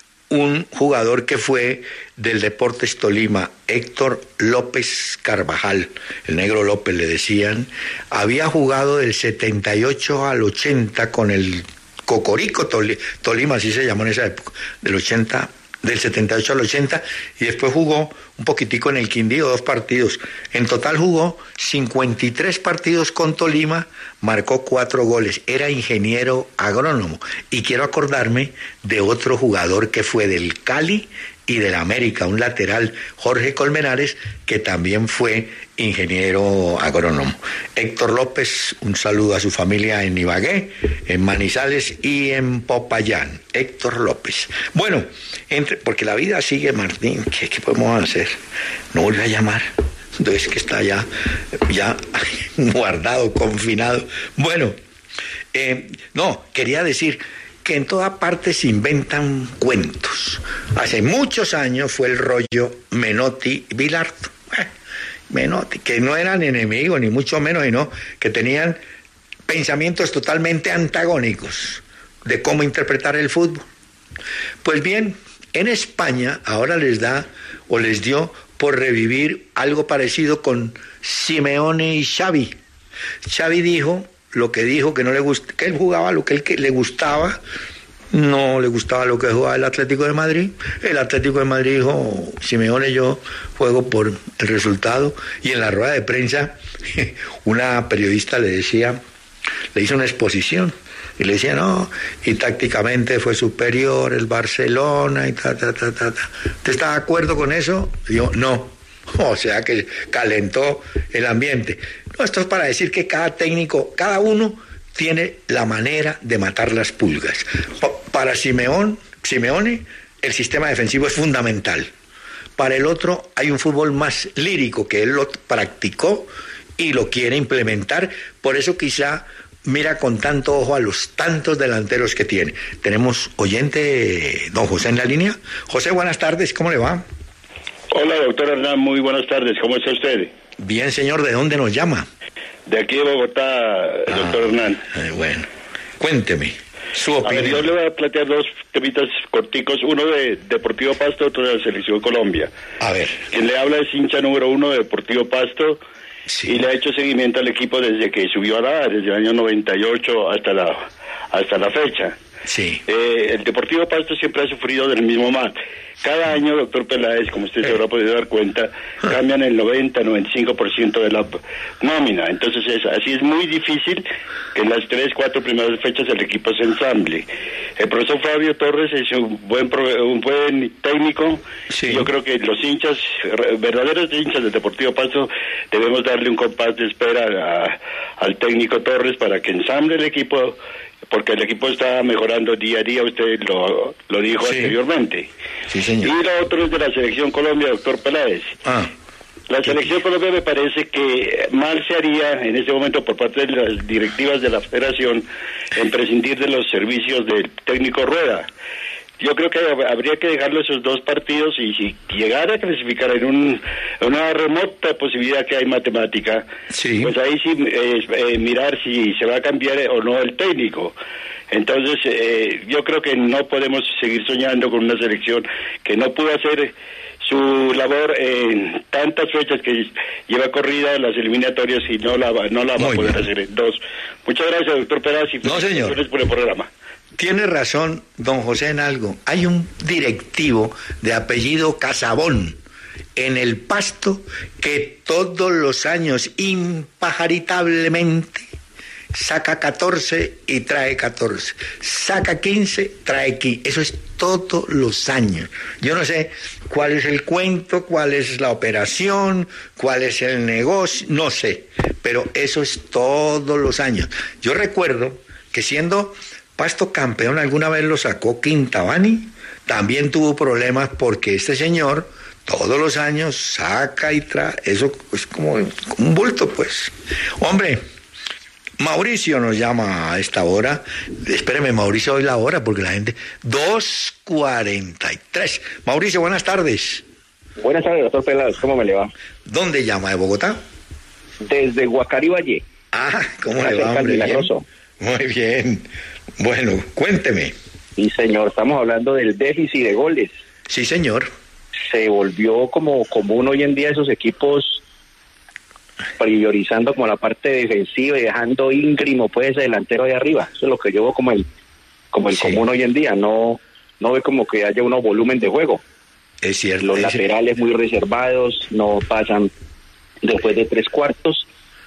S1: un jugador que fue del Deportes Tolima, Héctor López Carvajal, el Negro López le decían, había jugado del setenta y ocho al ochenta con el Cocorico Tolima, así se llamó en esa época, del ochenta, del setenta y ocho al ochenta, y después jugó un poquitico en el Quindío, dos partidos. En total jugó cincuenta y tres partidos con Tolima, marcó cuatro goles, era ingeniero agrónomo. Y quiero acordarme de otro jugador que fue del Cali y del América, un lateral, Jorge Colmenares, que también fue ingeniero agrónomo. Héctor López, un saludo a su familia en Ibagué, en Manizales y en Popayán. Héctor López. Bueno, entre, porque la vida sigue, Martín, ¿qué, qué podemos hacer? No vuelve a llamar. Entonces que está ya, ya guardado, confinado. Bueno, eh, no, quería decir que en toda parte se inventan cuentos. Hace muchos años fue el rollo Menotti-Vilardo. Eh, Menotti, que no eran enemigos, ni mucho menos, sino que tenían pensamientos totalmente antagónicos de cómo interpretar el fútbol. Pues bien, en España ahora les da o les dio por revivir algo parecido con Simeone y Xavi. Xavi dijo lo que dijo, que no le gust- que él jugaba lo que él que le gustaba, no le gustaba lo que jugaba el Atlético de Madrid. El Atlético de Madrid dijo, Simeone, yo juego por el resultado. Y en la rueda de prensa una periodista le decía, le hizo una exposición Y le decía, no, y tácticamente fue superior el Barcelona y ta, ta, ta, ta, ta. ¿Usted está de acuerdo con eso? Y yo, no. O sea que calentó el ambiente. No, esto es para decir que cada técnico, cada uno tiene la manera de matar las pulgas. Para Simeón, Simeone, el sistema defensivo es fundamental. Para el otro hay un fútbol más lírico que él lo practicó y lo quiere implementar. Por eso quizá mira con tanto ojo a los tantos delanteros que tiene. Tenemos oyente, don José en la línea. José, buenas tardes, ¿cómo le va?
S20: Hola, doctor Hernán, muy buenas tardes, ¿cómo está usted?
S1: Bien, señor, ¿de dónde nos llama?
S20: De aquí de Bogotá, doctor ah, Hernán.
S1: Eh, bueno, cuénteme su opinión.
S20: A ver, yo le voy a plantear dos temitas corticos, uno de Deportivo Pasto, otro de la Selección Colombia.
S1: A ver.
S20: Quien le habla es hincha número uno de Deportivo Pasto. Sí. Y le ha hecho seguimiento al equipo desde que subió a la, desde el año noventa y ocho hasta la hasta la fecha.
S1: Sí.
S20: Eh, el Deportivo Pasto siempre ha sufrido del mismo mal. Cada año, doctor Peláez, como usted se habrá podido dar cuenta, cambian el noventa, noventa y cinco por ciento de la nómina. Entonces, es, así es muy difícil que en las tres, cuatro primeras fechas el equipo se ensamble. El profesor Fabio Torres es un buen un buen técnico. Sí. Yo creo que los hinchas, verdaderos hinchas del Deportivo Pasto, debemos darle un compás de espera a, al técnico Torres para que ensamble el equipo, porque el equipo está mejorando día a día, usted lo, lo dijo sí. anteriormente.
S1: Sí, señor.
S20: Y lo otro es de la Selección Colombia, doctor Peláez.
S1: Ah.
S20: La Selección Colombia me parece que mal se haría en este momento por parte de las directivas de la Federación en prescindir de los servicios del técnico Rueda. Yo creo que habría que dejarlo esos dos partidos y si llegara a clasificar en un, una remota posibilidad que hay matemática,
S1: sí.
S20: pues ahí sí eh, eh, mirar si se va a cambiar o no el técnico. Entonces eh, yo creo que no podemos seguir soñando con una selección que no pudo hacer su labor en tantas fechas que lleva corrida en las eliminatorias y no la, no la va a poder bien. hacer en dos. Muchas gracias, doctor Peraz, y
S1: no, señor.
S20: por el programa.
S1: Tiene razón, don José, en algo. Hay un directivo de apellido Casabón en el Pasto que todos los años, impajaritablemente, saca catorce y trae catorce. Saca quince, trae quince. Eso es todos los años. Yo no sé cuál es el cuento, cuál es la operación, cuál es el negocio, no sé. Pero eso es todos los años. Yo recuerdo que siendo Pasto campeón, alguna vez lo sacó Quintabani, también tuvo problemas porque este señor todos los años saca y trae, eso es como, como un bulto, pues. Hombre, Mauricio nos llama a esta hora, espéreme, Mauricio, hoy la hora, porque la gente, dos cuarenta y tres. Mauricio, buenas tardes.
S21: Buenas tardes, doctor Peláez, ¿cómo me le va?
S1: ¿Dónde llama, de Bogotá?
S21: Desde Guacarí Valle.
S1: Ah, ¿cómo le va, hombre?
S21: Milagroso.
S1: Muy bien. Bueno, cuénteme.
S21: Sí, señor, estamos hablando del déficit de goles.
S1: Sí, señor.
S21: Se volvió como común hoy en día esos equipos priorizando como la parte defensiva y dejando íngrimo pues ese delantero de arriba. Eso es lo que yo veo como el como el sí. común hoy en día. No no ve como que haya uno volumen de juego.
S1: Es cierto.
S21: Los
S1: es
S21: laterales
S1: cierto.
S21: muy reservados, no pasan después de tres cuartos.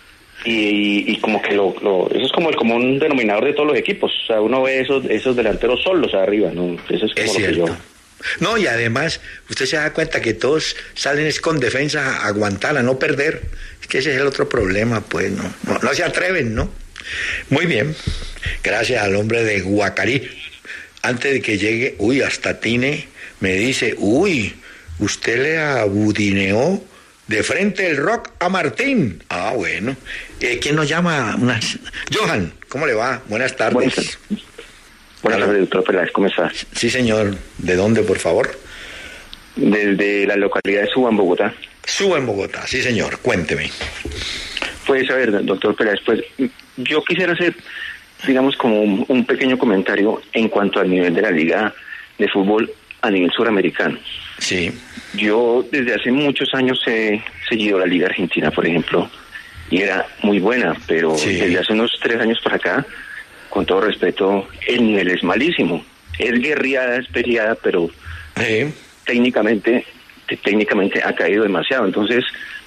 S21: Y, y como que lo, lo eso es como el común denominador de todos los equipos. O sea, uno ve esos esos delanteros solos arriba, ¿no? Eso es como
S1: es
S21: lo que yo...
S1: No, y además, usted se da cuenta que todos salen es con defensa a aguantar, a no perder. Es que ese es el otro problema, pues, no, no, no se atreven, ¿no? Muy bien, gracias al hombre de Guacarí. Antes de que llegue, uy, hasta Tine me dice, uy, usted le abudineó de frente el rock a Martín. Ah, bueno. Eh, ¿Quién nos llama? Unas... Johan, ¿cómo le va? Buenas tardes.
S21: Buenas, Buenas tardes, doctor Peláez, ¿cómo está?
S1: Sí, señor. ¿De dónde, por favor?
S21: Desde la localidad de Suba, en Bogotá.
S1: Suba, en Bogotá, sí, señor. Cuénteme.
S21: Pues, a ver, doctor Peláez, pues, yo quisiera hacer, digamos, como un, un pequeño comentario en cuanto al nivel de la liga de fútbol a nivel suramericano.
S1: Sí.
S21: Yo desde hace muchos años he seguido la liga argentina, por ejemplo, y era muy buena, pero sí. desde hace unos tres años para acá, con todo respeto, el nivel es malísimo. Es guerreada, es peleada, pero
S1: sí.
S21: técnicamente, técnicamente ha caído demasiado. Entonces,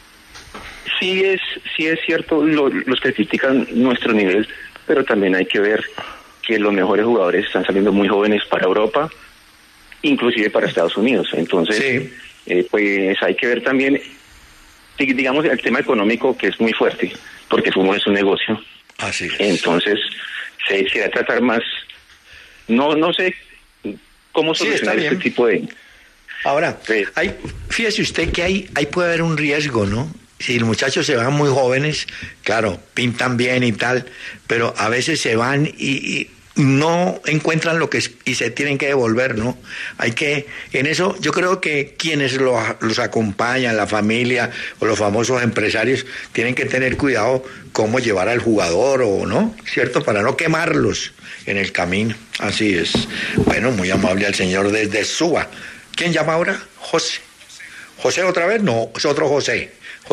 S21: sí es, sí es cierto lo, los que critican nuestro nivel, pero también hay que ver que los mejores jugadores están saliendo muy jóvenes para Europa, inclusive para Estados Unidos. Entonces, sí. eh, pues hay que ver también, digamos, el tema económico, que es muy fuerte, porque el fútbol es un negocio.
S1: Así es.
S21: Entonces, se quisiera tratar más, no no sé cómo solucionar sí, este tipo de...
S1: Ahora, sí. hay, fíjese usted que hay, ahí puede haber un riesgo, ¿no? Si los muchachos se van muy jóvenes, claro, pintan bien y tal, pero a veces se van y, y no encuentran lo que es, y se tienen que devolver, ¿no? Hay que, en eso yo creo que quienes los, los acompañan, la familia o los famosos empresarios, tienen que tener cuidado cómo llevar al jugador o no, ¿cierto? Para no quemarlos en el camino. Así es. Bueno, muy amable al señor desde Suba. ¿Quién llama ahora? José. ¿José otra vez? No, es otro José.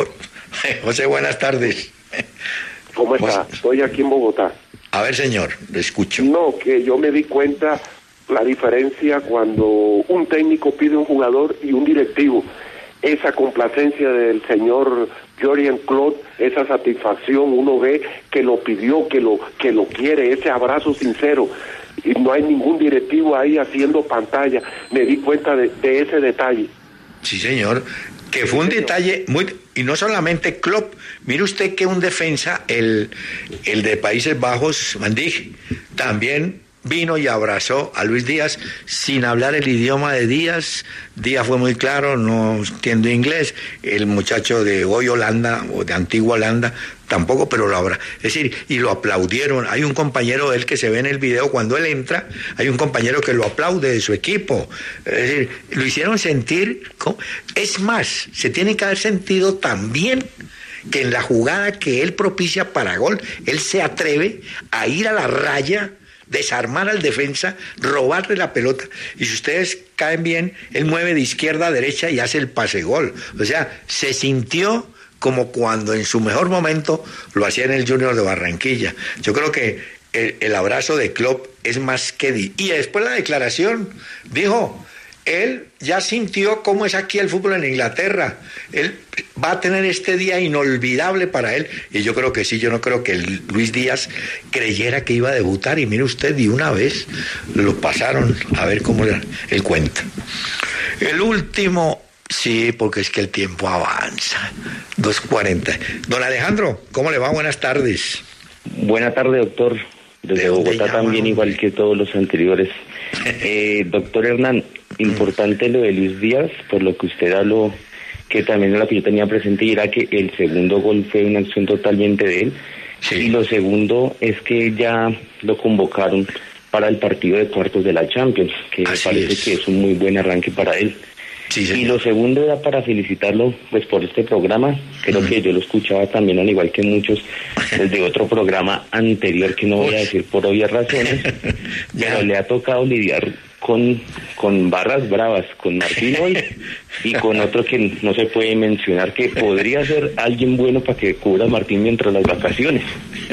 S1: José, buenas tardes.
S2: ¿Cómo está? Estoy aquí en Bogotá.
S1: A ver, señor, le escucho.
S2: No, que yo me di cuenta la diferencia cuando un técnico pide un jugador y un directivo. Esa complacencia del señor Jürgen Klopp, esa satisfacción, uno ve que lo pidió, que lo que lo quiere, ese abrazo sincero. Y no hay ningún directivo ahí haciendo pantalla. Me di cuenta de, de ese detalle.
S1: Sí, señor. Que fue un detalle muy... Y no solamente Klopp, mire usted que un defensa, el, el de Países Bajos, Van Dijk, también vino y abrazó a Luis Díaz sin hablar el idioma de Díaz. Díaz fue muy claro, no entiendo inglés. El muchacho de hoy Holanda, o de antigua Holanda, tampoco, pero lo habrá. Es decir, y lo aplaudieron. Hay un compañero de él que se ve en el video cuando él entra, hay un compañero que lo aplaude de su equipo. Es decir, lo hicieron sentir... ¿cómo? Es más, se tiene que haber sentido también que en la jugada que él propicia para gol, él se atreve a ir a la raya, desarmar al defensa, robarle la pelota, y si ustedes caen bien, él mueve de izquierda a derecha y hace el pase gol. O sea, se sintió como cuando en su mejor momento lo hacía en el Junior de Barranquilla. Yo creo que el, el abrazo de Klopp es más que... Di- y después la declaración, dijo, él ya sintió cómo es aquí el fútbol en Inglaterra, él va a tener este día inolvidable para él, y yo creo que sí, yo no creo que el Luis Díaz creyera que iba a debutar, y mire usted, de una vez lo pasaron, a ver cómo era el cuento. El último... Sí, porque es que el tiempo avanza. dos cuarenta. Don Alejandro, ¿cómo le va? Buenas tardes.
S22: Buenas tardes, doctor. Desde Bogotá también, igual que todos los anteriores. Eh, doctor Hernán, importante lo de Luis Díaz, por lo que usted habló, que también lo que yo tenía presente, y era que el segundo gol fue una acción totalmente de él. Sí. Y lo segundo es que ya lo convocaron para el partido de cuartos de la Champions, que Así me parece es. que es un muy buen arranque para él. Sí, y lo segundo era para felicitarlo pues por este programa. Creo mm. que yo lo escuchaba también, al igual que muchos, desde otro programa anterior que no voy a decir por obvias razones, pero le ha tocado lidiar con, con barras bravas, con Martín hoy y con otro que no se puede mencionar, que podría ser alguien bueno para que cubra a Martín mientras las vacaciones.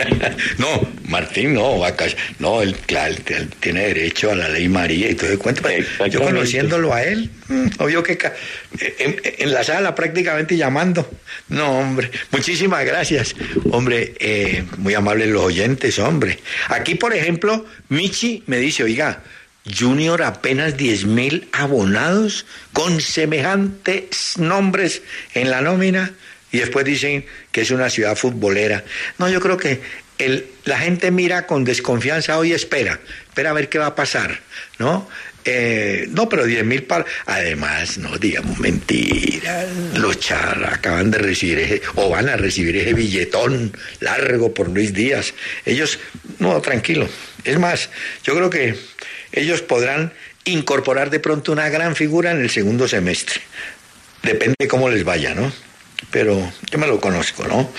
S1: No, Martín no, vacas, no, él, claro, él tiene derecho a la ley María y todo el cuento. Yo conociéndolo a él, obvio que ca- en, en la sala prácticamente llamando. No, hombre, muchísimas gracias, hombre, eh, muy amables los oyentes, hombre. Aquí, por ejemplo, Michi me dice, oiga, Junior apenas diez mil abonados con semejantes nombres en la nómina, y después dicen que es una ciudad futbolera. No, yo creo que el, la gente mira con desconfianza hoy, espera, espera a ver qué va a pasar, ¿no? Eh, no, pero diez mil para... Además, no digamos mentiras, los Char acaban de recibir ese, o van a recibir ese billetón largo por Luis Díaz. Ellos, no, tranquilo. Es más, yo creo que ellos podrán incorporar de pronto una gran figura en el segundo semestre. Depende de cómo les vaya, ¿no? Pero yo me lo conozco, ¿no?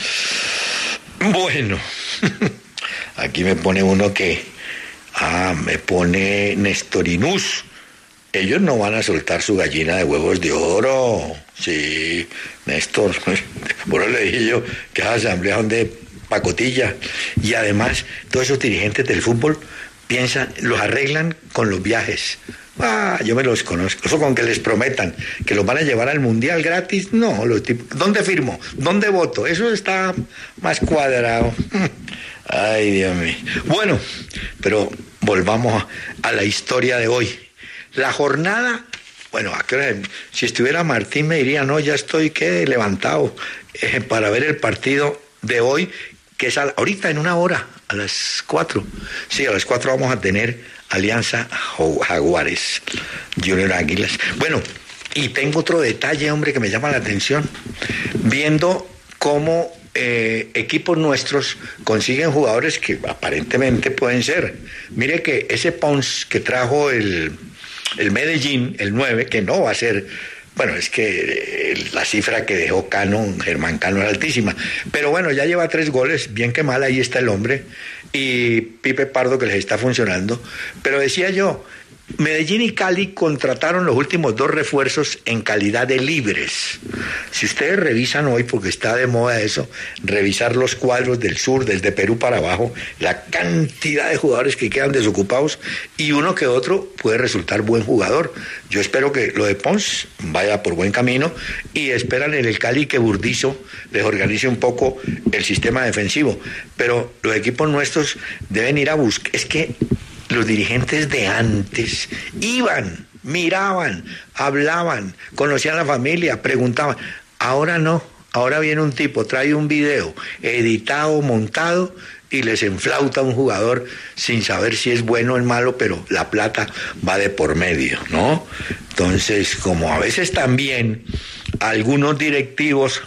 S1: Bueno, aquí me pone uno que... Ah, me pone Nestorinus. Ellos no van a soltar su gallina de huevos de oro. Sí, Néstor. Por eso le dije yo que las asambleas son de pacotilla. Y además, todos esos dirigentes del fútbol piensan, los arreglan con los viajes. Ah, yo me los conozco. Eso con que les prometan que los van a llevar al mundial gratis, no, los tipos. ¿Dónde firmo? ¿Dónde voto? Eso está más cuadrado. Ay, Dios mío. Bueno, pero volvamos a, a la historia de hoy. La jornada, bueno, si estuviera Martín me diría, no, ya estoy que levantado eh, para ver el partido de hoy, que es a, ahorita en una hora, a las cuatro. Sí, a las cuatro vamos a tener Alianza Jaguares, Junior Águilas. Bueno, y tengo otro detalle, hombre, que me llama la atención. Viendo cómo eh, equipos nuestros consiguen jugadores que aparentemente pueden ser. Mire que ese Pons que trajo el, el Medellín, el nueve, que no va a ser... Bueno, es que eh, la cifra que dejó Cano, Germán Cano, era altísima. Pero bueno, ya lleva tres goles, bien que mal, ahí está el hombre. Y Pipe Pardo, que les está funcionando. Pero decía yo, Medellín y Cali contrataron los últimos dos refuerzos en calidad de libres. Si ustedes revisan hoy, porque está de moda eso, revisar los cuadros del sur, desde Perú para abajo, la cantidad de jugadores que quedan desocupados, y uno que otro puede resultar buen jugador. Yo espero que lo de Pons vaya por buen camino, y esperan en el Cali que Burdizo les organice un poco el sistema defensivo. Pero los equipos nuestros deben ir a buscar. Es que los dirigentes de antes iban, miraban, hablaban, conocían a la familia, preguntaban. Ahora no, ahora viene un tipo, trae un video editado, montado, y les enflauta a un jugador sin saber si es bueno o es malo, pero la plata va de por medio, ¿no? Entonces, como a veces también algunos directivos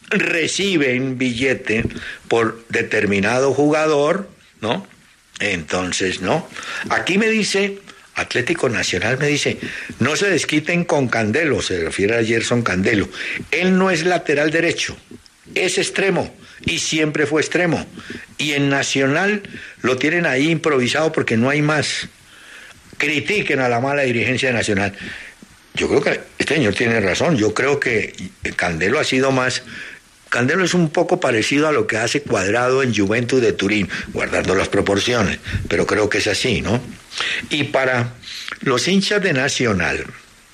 S1: reciben billete por determinado jugador, ¿no? Entonces, no. Aquí me dice, Atlético Nacional me dice, no se desquiten con Candelo, se refiere a Gerson Candelo. Él no es lateral derecho, es extremo y siempre fue extremo. Y en Nacional lo tienen ahí improvisado porque no hay más. Critiquen a la mala dirigencia de Nacional. Yo creo que este señor tiene razón. Yo creo que Candelo ha sido más... Candelo es un poco parecido a lo que hace Cuadrado en Juventus de Turín, guardando las proporciones, pero creo que es así, ¿no? Y para los hinchas de Nacional,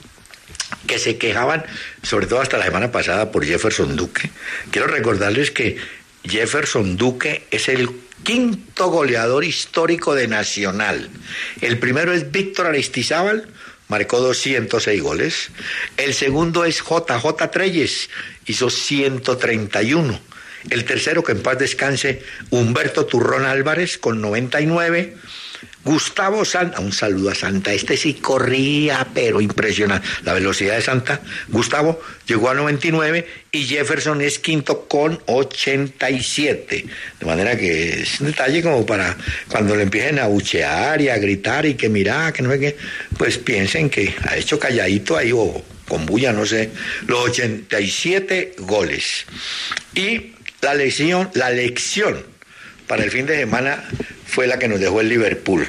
S1: que se quejaban, sobre todo hasta la semana pasada, por Jefferson Duque, quiero recordarles que Jefferson Duque es el quinto goleador histórico de Nacional. El primero es Víctor Aristizábal, marcó doscientos seis goles. El segundo es J J Treyes, hizo ciento treinta y uno. El tercero, que en paz descanse, Humberto Turrón Álvarez, con noventa y nueve. Gustavo Santa, un saludo a Santa, este sí corría, pero impresionante, la velocidad de Santa. Gustavo llegó a noventa y nueve y Jefferson es quinto con ochenta y siete. De manera que es un detalle como para cuando le empiecen a buchear y a gritar y que mirá, que no sé qué, pues piensen que ha hecho calladito ahí o con bulla, no sé, los ochenta y siete goles. Y la lección, la lección para el fin de semana fue la que nos dejó el Liverpool.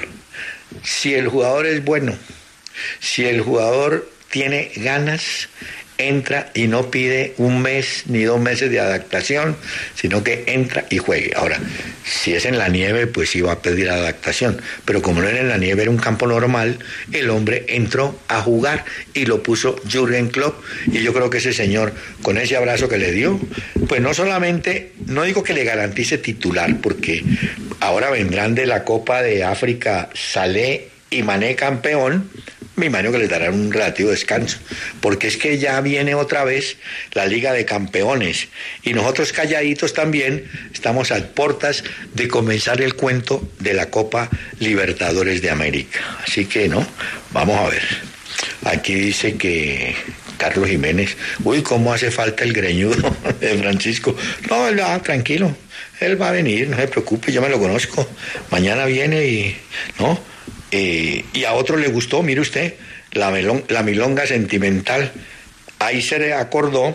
S1: Si el jugador es bueno, si el jugador tiene ganas, entra y no pide un mes ni dos meses de adaptación, sino que entra y juegue. Ahora, si es en la nieve, pues sí va a pedir adaptación, pero como no era en la nieve, era un campo normal, el hombre entró a jugar y lo puso Jürgen Klopp, y yo creo que ese señor, con ese abrazo que le dio, pues no solamente, no digo que le garantice titular, porque ahora vendrán de la Copa de África Saleh y Mané campeón, me imagino que les darán un relativo descanso, porque es que ya viene otra vez la Liga de Campeones, y nosotros calladitos también estamos a puertas de comenzar el cuento de la Copa Libertadores de América. Así que, ¿no? Vamos a ver. Aquí dice que Carlos Jiménez, uy, cómo hace falta el greñudo de Francisco. No, él va, tranquilo, él va a venir, no se preocupe, yo me lo conozco. Mañana viene y, ¿no? Eh, y a otro le gustó, mire usted, la, melón, la milonga sentimental. Ahí se le acordó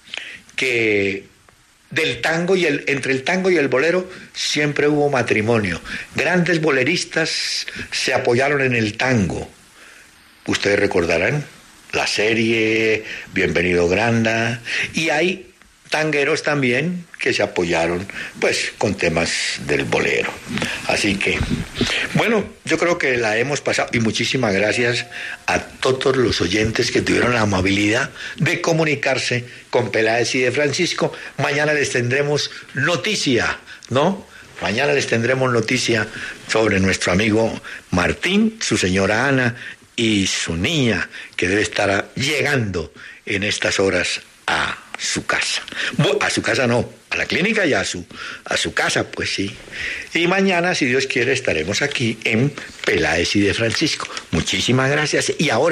S1: que del tango y el, entre el tango y el bolero siempre hubo matrimonio. Grandes boleristas se apoyaron en el tango. Ustedes recordarán la serie Bienvenido Granda, y hay tangueros también que se apoyaron pues con temas del bolero. Así que, bueno, yo creo que la hemos pasado, y muchísimas gracias a todos los oyentes que tuvieron la amabilidad de comunicarse con Peláez y de Francisco. Mañana les tendremos noticia, ¿no? Mañana les tendremos noticia sobre nuestro amigo Martín, su señora Ana y su niña, que debe estar llegando en estas horas a su casa. A su casa no, a la clínica y a su, a su casa, pues sí. Y mañana, si Dios quiere, estaremos aquí en Peláez y de Francisco. Muchísimas gracias. Y ahora